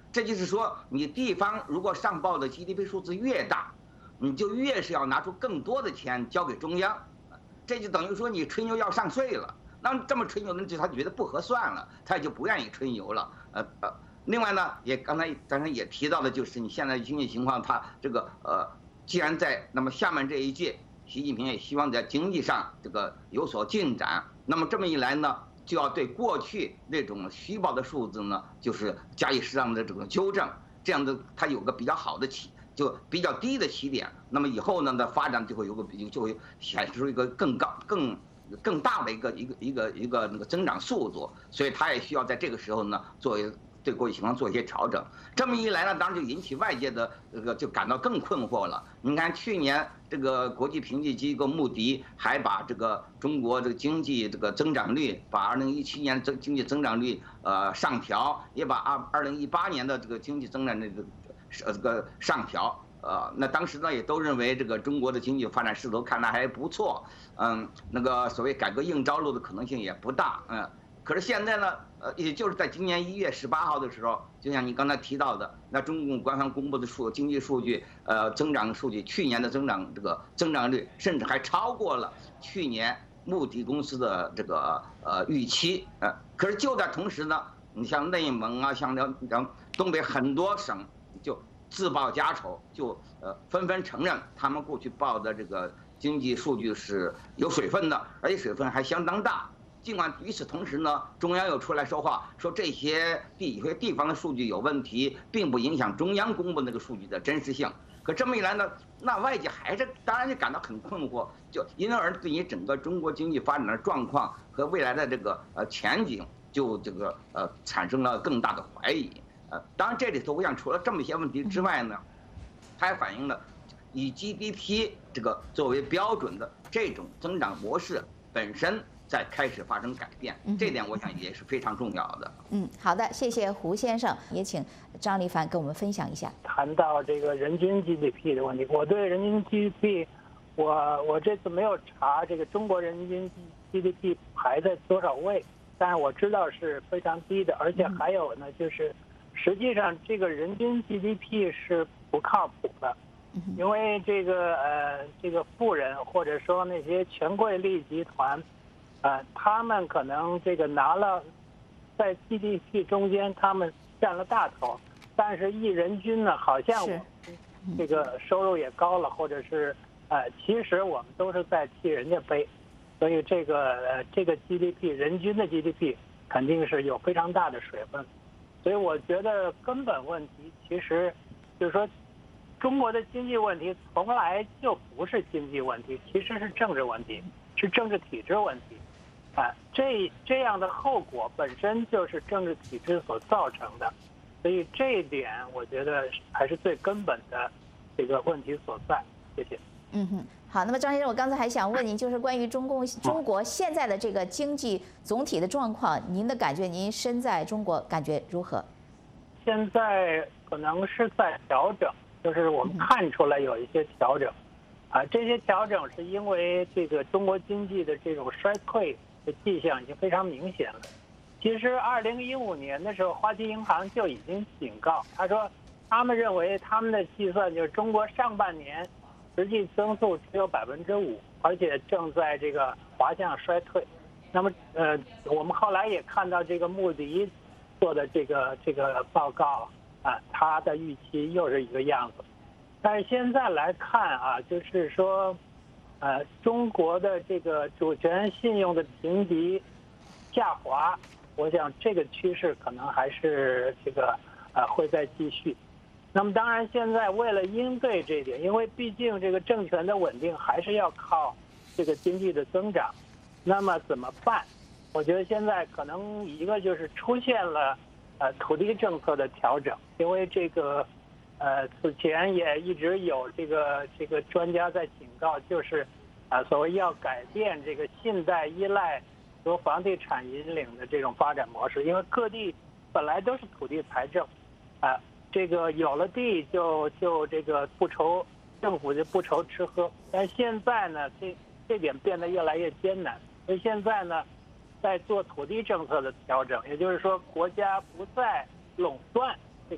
Speaker 9: 这就是说，你地方如果上报的 G D P 数字越大，你就越是要拿出更多的钱交给中央，这就等于说你春游要上税了。那这么春游呢，就他觉得不合算了，他也就不愿意春游了。呃呃，另外呢，也刚才刚才也提到的就是你现在经济情况，他这个呃，既然在那么下面这一届，习近平也希望在经济上这个有所进展。那么这么一来呢，就要对过去那种虚报的数字呢，就是加以适当的这种纠正，这样的它有个比较好的起，就比较低的起点。那么以后呢的发展就会有个就会显示出一个更高、更更大的一个一个一个一个那个增长速度。所以它也需要在这个时候呢，作为对过去情况做一些调整。这么一来呢，当然就引起外界的这个就感到更困惑了。你看去年这个国际评级机构穆迪还把这个中国这个经济这个增长率，把二零一七年增经济增长率呃上调，也把二二零一八年的这个经济增长率呃这个上调。呃，那当时呢也都认为这个中国的经济发展势头看来还不错，嗯，那个所谓改革硬着陆的可能性也不大，嗯。可是现在呢，呃，也就是在今年一月十八号的时候，就像你刚才提到的，那中共官方公布的数经济数据，呃，增长数据，去年的增长这个增长率，甚至还超过了去年穆迪公司的这个呃预期，呃，可是就在同时呢，你像内蒙啊，像辽辽东北很多省就自报家丑，就呃纷纷承认他们过去报的这个经济数据是有水分的，而且水分还相当大。尽管与此同时呢，中央又出来说话，说这些地有些地方的数据有问题，并不影响中央公布那个数据的真实性。可这么一来呢，那外界还是当然就感到很困惑，就因而对于整个中国经济发展的状况和未来的这个呃前景，就这个呃产生了更大的怀疑。呃，当然这里头我想除了这么一些问题之外呢，它还反映了以 G D P 这个作为标准的这种增长模式本身在开始发生改变，这点我想也是非常重要的。
Speaker 21: 嗯，好的，谢谢胡先生，也请张立凡跟我们分享一下。
Speaker 22: 谈到这个人均 G D P 的问题，我对人均 G D P， 我我这次没有查这个中国人均 G D P 排在多少位，但是我知道是非常低的，而且还有呢，就是实际上这个人均 G D P 是不靠谱的。因为这个呃，这个富人或者说那些权贵利益集团，呃，他们可能这个拿了，在 G D P 中间他们占了大头，但是一人均呢，好像我这个收入也高了，或者是呃，其实我们都是在替人家背，所以这个呃这个 G D P 人均的 G D P 肯定是有非常大的水分，所以我觉得根本问题其实就是说。中国的经济问题从来就不是经济问题，其实是政治问题，是政治体制问题，啊，这这样的后果本身就是政治体制所造成的，所以这一点我觉得还是最根本的这个问题所在。谢谢。
Speaker 21: 嗯哼，好，那么张先生，我刚才还想问您，就是关于中共中国现在的这个经济总体的状况，您的感觉，您身在中国感觉如何？
Speaker 22: 现在可能是在调整。就是我们看出来有一些调整，啊，这些调整是因为这个中国经济的这种衰退的迹象已经非常明显了。其实二零一五年的时候，花旗银行就已经警告，他说他们认为他们的计算就是中国上半年实际增速只有百分之五，而且正在这个滑向衰退。那么呃，我们后来也看到这个穆迪做的这个这个报告。啊，他的预期又是一个样子，但是现在来看啊，就是说，呃，中国的这个主权信用的评级下滑，我想这个趋势可能还是这个呃会再继续。那么当然，现在为了应对这一点，因为毕竟这个政权的稳定还是要靠这个经济的增长，那么怎么办？我觉得现在可能一个就是出现了。呃，土地政策的调整，因为这个，呃，此前也一直有这个这个专家在警告，就是啊，所谓要改变这个信贷依赖由房地产引领的这种发展模式，因为各地本来都是土地财政，啊，这个有了地就就这个不愁政府就不愁吃喝，但现在呢，这这点变得越来越艰难，所以现在呢。在做土地政策的调整，也就是说，国家不再垄断这个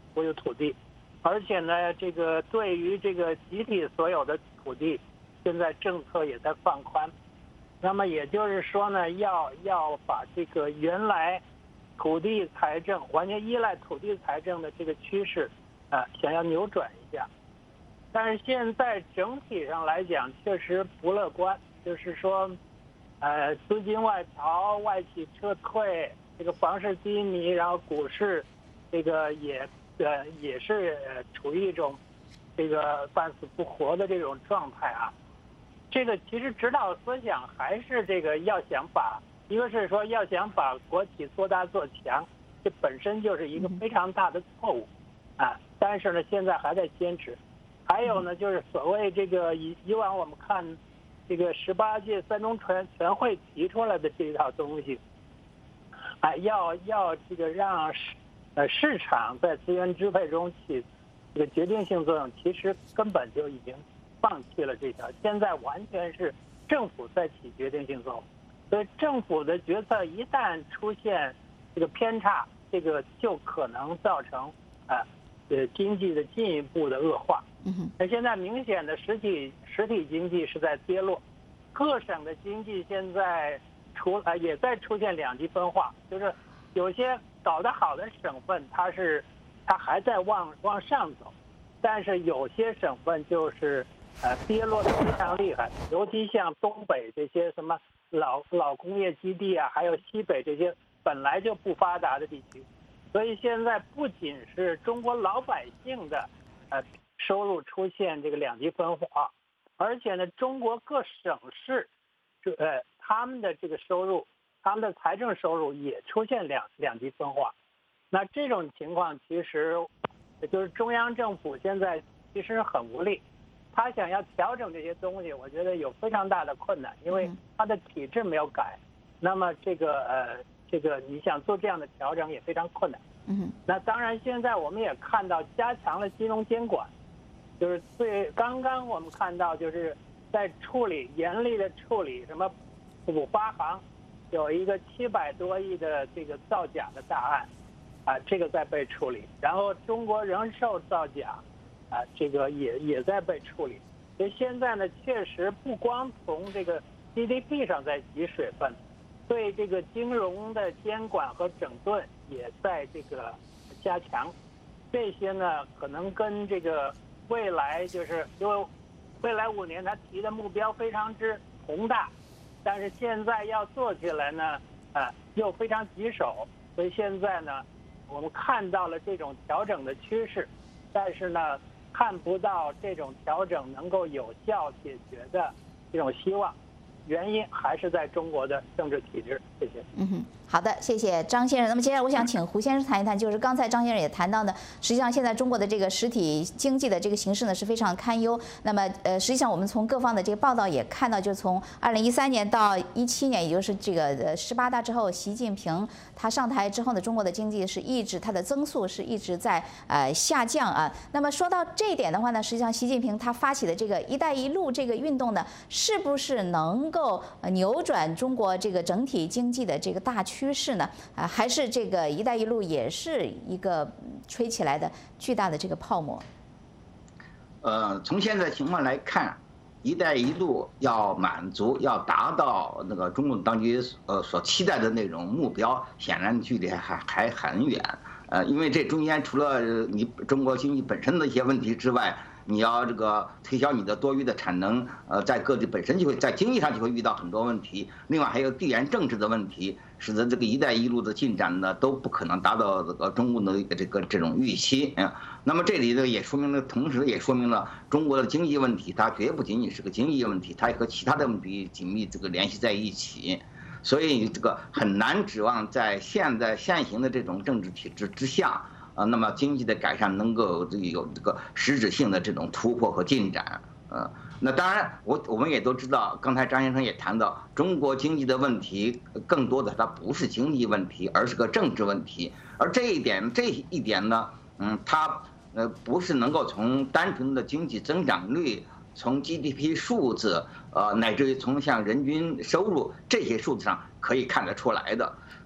Speaker 22: 国有土地，而且呢，这个对于这个集体所有的土地，现在政策也在放宽。那么也就是说呢，要要把这个原来土地财政完全依赖土地财政的这个趋势，啊、呃，想要扭转一下。但是现在整体上来讲，确实不乐观，就是说，呃，资金外逃、外企撤退，这个房市低迷，然后股市，这个也呃也是处于一种这个半死不活的这种状态啊。这个其实指导思想还是这个要想把，一个是说要想把国企做大做强，这本身就是一个非常大的错误啊。但是呢，现在还在坚持。还有呢，就是所谓这个以以往我们看这个十八届三中全全会提出来的这一套东西，啊，要要这个让市呃市场在资源支配中起这个决定性作用，其实根本就已经放弃了这条，现在完全是政府在起决定性作用，所以政府的决策一旦出现这个偏差，这个就可能造成啊呃经济的进一步的恶化。
Speaker 21: 嗯，
Speaker 22: 那现在明显的实体实体经济是在跌落，各省的经济现在出啊也在出现两极分化，就是有些搞得好的省份，它是它还在往往上走，但是有些省份就是呃跌落的非常厉害，尤其像东北这些什么老老工业基地啊，还有西北这些本来就不发达的地区，所以现在不仅是中国老百姓的呃收入出现这个两极分化，而且呢，中国各省市，呃，他们的这个收入，他们的财政收入也出现两两极分化。那这种情况其实，也就是中央政府现在其实很无力，他想要调整这些东西，我觉得有非常大的困难，因为他的体制没有改。那么这个呃，这个你想做这样的调整也非常困难。
Speaker 21: 嗯，
Speaker 22: 那当然，现在我们也看到加强了金融监管。就是最刚刚我们看到，就是在处理严厉的处理什么五八行有一个七百多亿的这个造假的大案，啊，这个在被处理。然后中国人寿造假，啊，这个也也在被处理。所以现在呢，确实不光从这个 G D P 上在挤水分，对这个金融的监管和整顿也在这个加强。这些呢，可能跟这个未来就是因为未来五年他提的目标非常之宏大，但是现在要做起来呢，啊，又非常棘手，所以现在呢，我们看到了这种调整的趋势，但是呢，看不到这种调整能够有效解决的这种希望，原因还是在中国的政治体制。谢谢。
Speaker 21: 嗯哼。好的，谢谢张先生。那么接下来我想请胡先生谈一谈，就是刚才张先生也谈到呢，实际上现在中国的这个实体经济的这个形势呢是非常堪忧。那么呃，实际上我们从各方的这个报道也看到，就是从二零一三年到一七年，也就是这个呃十八大之后，习近平他上台之后呢，中国的经济是一直它的增速是一直在呃下降啊。那么说到这一点的话呢，实际上习近平他发起的这个“一带一路”这个运动呢，是不是能够扭转中国这个整体经济的这个大趋势呢？啊，还是这个“一带一路”也是一个吹起来的巨大的这个泡沫？
Speaker 9: 呃，从现在情况来看，“一带一路”要满足、要达到那个中共当局呃所期待的那种目标，显然距离还还很远。呃，因为这中间除了你中国经济本身的一些问题之外，你要这个推销你的多余的产能，呃，在各地本身就会在经济上就会遇到很多问题。另外还有地缘政治的问题，使得这个“一带一路”的进展呢都不可能达到这个中共的这个这种预期。嗯，那么这里呢也说明了，同时也说明了中国的经济问题，它绝不仅仅是个经济问题，它也和其他的问题紧密这个联系在一起。所以这个很难指望在现在现行的这种政治体制之下。啊，那么经济的改善能够有这个实质性的这种突破和进展，呃，那当然我我们也都知道，刚才张先生也谈到，中国经济的问题更多的它不是经济问题，而是个政治问题，而这一点这一点呢，嗯，它呃不是能够从单纯的经济增长率、从 G D P 数字，呃，乃至于从像人均收入这些数字上可以看得出来的。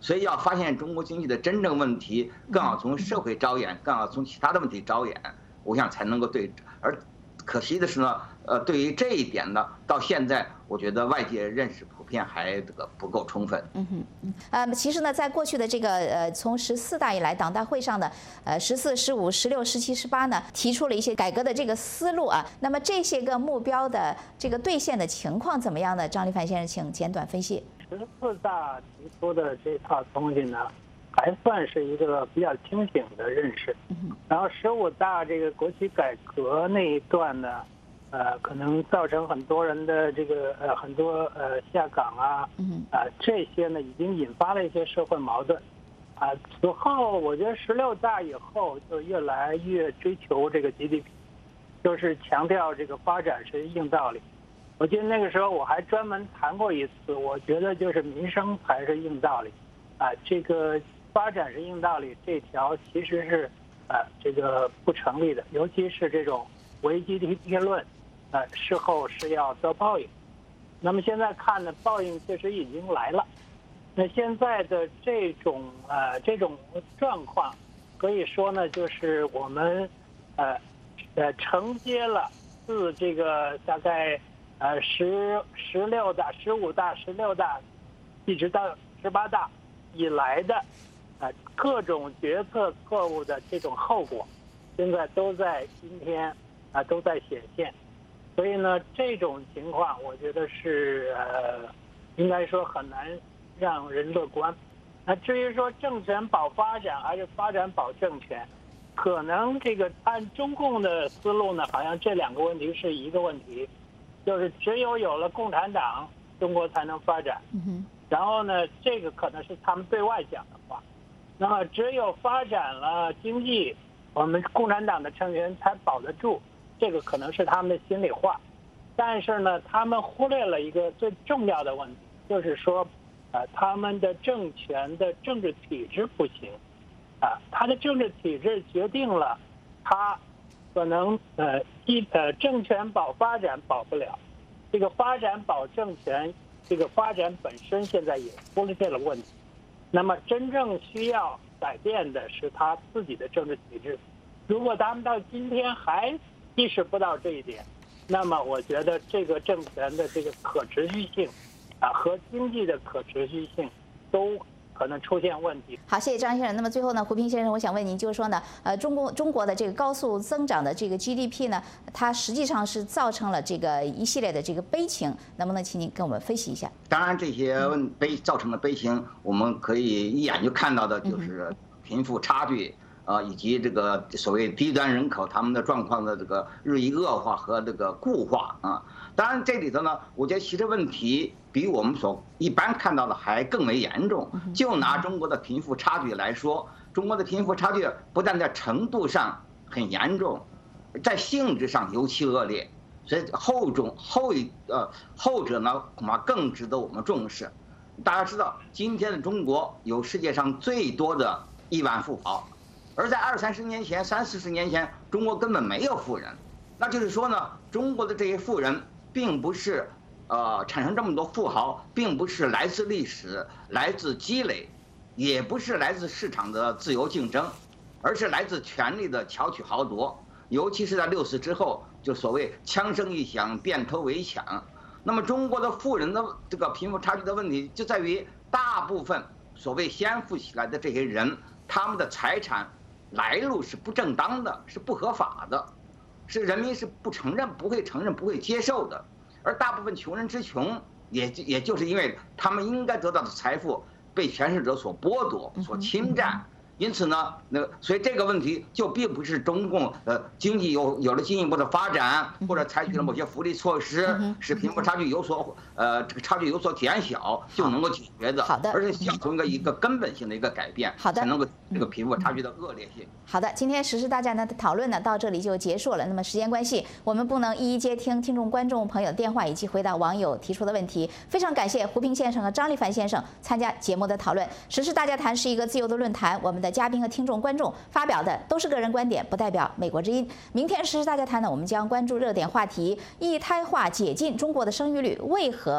Speaker 9: 所以要发现中国经济的真正问题，更要从社会着眼，更要从其他的问题着眼，我想才能够对。而可惜的是呢，呃，对于这一点呢，到现在我觉得外界认识普遍还这个不够充分。
Speaker 21: 嗯哼，嗯，呃，其实呢，在过去的这个呃，从十四大以来，党大会上呢，呃，十四、十五、十六、十七、十八呢，提出了一些改革的这个思路啊。那么这些个目标的这个兑现的情况怎么样呢？张立凡先生，请简短分析。
Speaker 22: 十四大提出的这套东西呢，还算是一个比较清醒的认识。然后十五大这个国企改革那一段呢，呃，可能造成很多人的这个呃很多呃下岗啊，啊这些呢已经引发了一些社会矛盾。啊，此后我觉得十六大以后就越来越追求这个 G D P， 就是强调这个发展是硬道理。我记得那个时候我还专门谈过一次，我觉得就是民生才是硬道理，啊，这个发展是硬道理这条其实是啊这个不成立的，尤其是这种唯 G D P 论，啊事后是要遭报应。那么现在看呢，报应确实已经来了。那现在的这种呃这种状况，可以说呢，就是我们呃呃承接了自这个大概。呃，十十六大、十五大、十六大，一直到十八大以来的，呃，各种决策错误的这种后果，现在都在今天啊、呃、都在显现。所以呢，这种情况我觉得是呃，应该说很难让人乐观。那至于说政权保发展还是发展保政权，可能这个按中共的思路呢，好像这两个问题是一个问题。就是只有有了共产党，中国才能发展。
Speaker 21: 嗯、
Speaker 22: 然后呢，这个可能是他们对外讲的话。那么只有发展了经济，我们共产党的政权才保得住，这个可能是他们的心里话。但是呢，他们忽略了一个最重要的问题，就是说，呃，他们的政权的政治体制不行，啊，他的政治体制决定了他。可能呃一呃政权保发展保不了，这个发展保政权，这个发展本身现在也忽略了问题。那么真正需要改变的是他自己的政治体制。如果他们到今天还意识不到这一点，那么我觉得这个政权的这个可持续性啊和经济的可持续性都可能出现问题。
Speaker 21: 好，谢谢张先生。那么最后呢，胡平先生，我想问您，就是说呢，呃，中国中国的这个高速增长的这个 G D P 呢，它实际上是造成了这个一系列的这个悲情，能不能请您跟我们分析一下？
Speaker 9: 当然，这些悲造成的悲情，我们可以一眼就看到的就是贫富差距，呃，以及这个所谓低端人口他们的状况的这个日益恶化和这个固化啊。当然，这里头呢，我觉得其实问题比我们所一般看到的还更为严重。就拿中国的贫富差距来说，中国的贫富差距不但在程度上很严重，在性质上尤其恶劣。所以后种后一呃后者呢，恐怕更值得我们重视。大家知道，今天的中国有世界上最多的亿万富豪，而在二三十年前、三四十年前，中国根本没有富人。那就是说呢，中国的这些富人并不是。呃，产生这么多富豪，并不是来自历史、来自积累，也不是来自市场的自由竞争，而是来自权力的巧取豪夺。尤其是在六四之后，就所谓枪声一响，变头为抢。那么，中国的富人的这个贫富差距的问题，就在于大部分所谓先富起来的这些人，他们的财产来路是不正当的，是不合法的，是人民是不承认、不会承认、不会接受的。而大部分穷人之穷，也也就是因为他们应该得到的财富被权势者所剥夺、所侵占，因此呢，那所以这个问题就并不是中共呃经济有有了进一步的发展，或者采取了某些福利措施，使贫富差距有所呃这个差距有所减小就能够解决的。
Speaker 21: 好的，
Speaker 9: 而是要从一个一个根本性的一个改变，
Speaker 21: 好的，
Speaker 9: 才能够这个贫富差距的恶劣性。
Speaker 21: 好的，今天时事大家呢的讨论呢到这里就结束了。那么时间关系，我们不能一一接听听众、观众朋友的电话以及回答网友提出的问题。非常感谢胡平先生和张立凡先生参加节目的讨论。时事大家谈是一个自由的论坛，我们的嘉宾和听众、观众发表的都是个人观点，不代表美国之音。明天时事大家谈呢，我们将关注热点话题：一胎化解禁，中国的生育率为何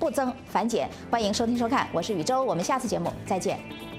Speaker 21: 不增反减。欢迎收听收看，我是宇宙，我们下次节目再见。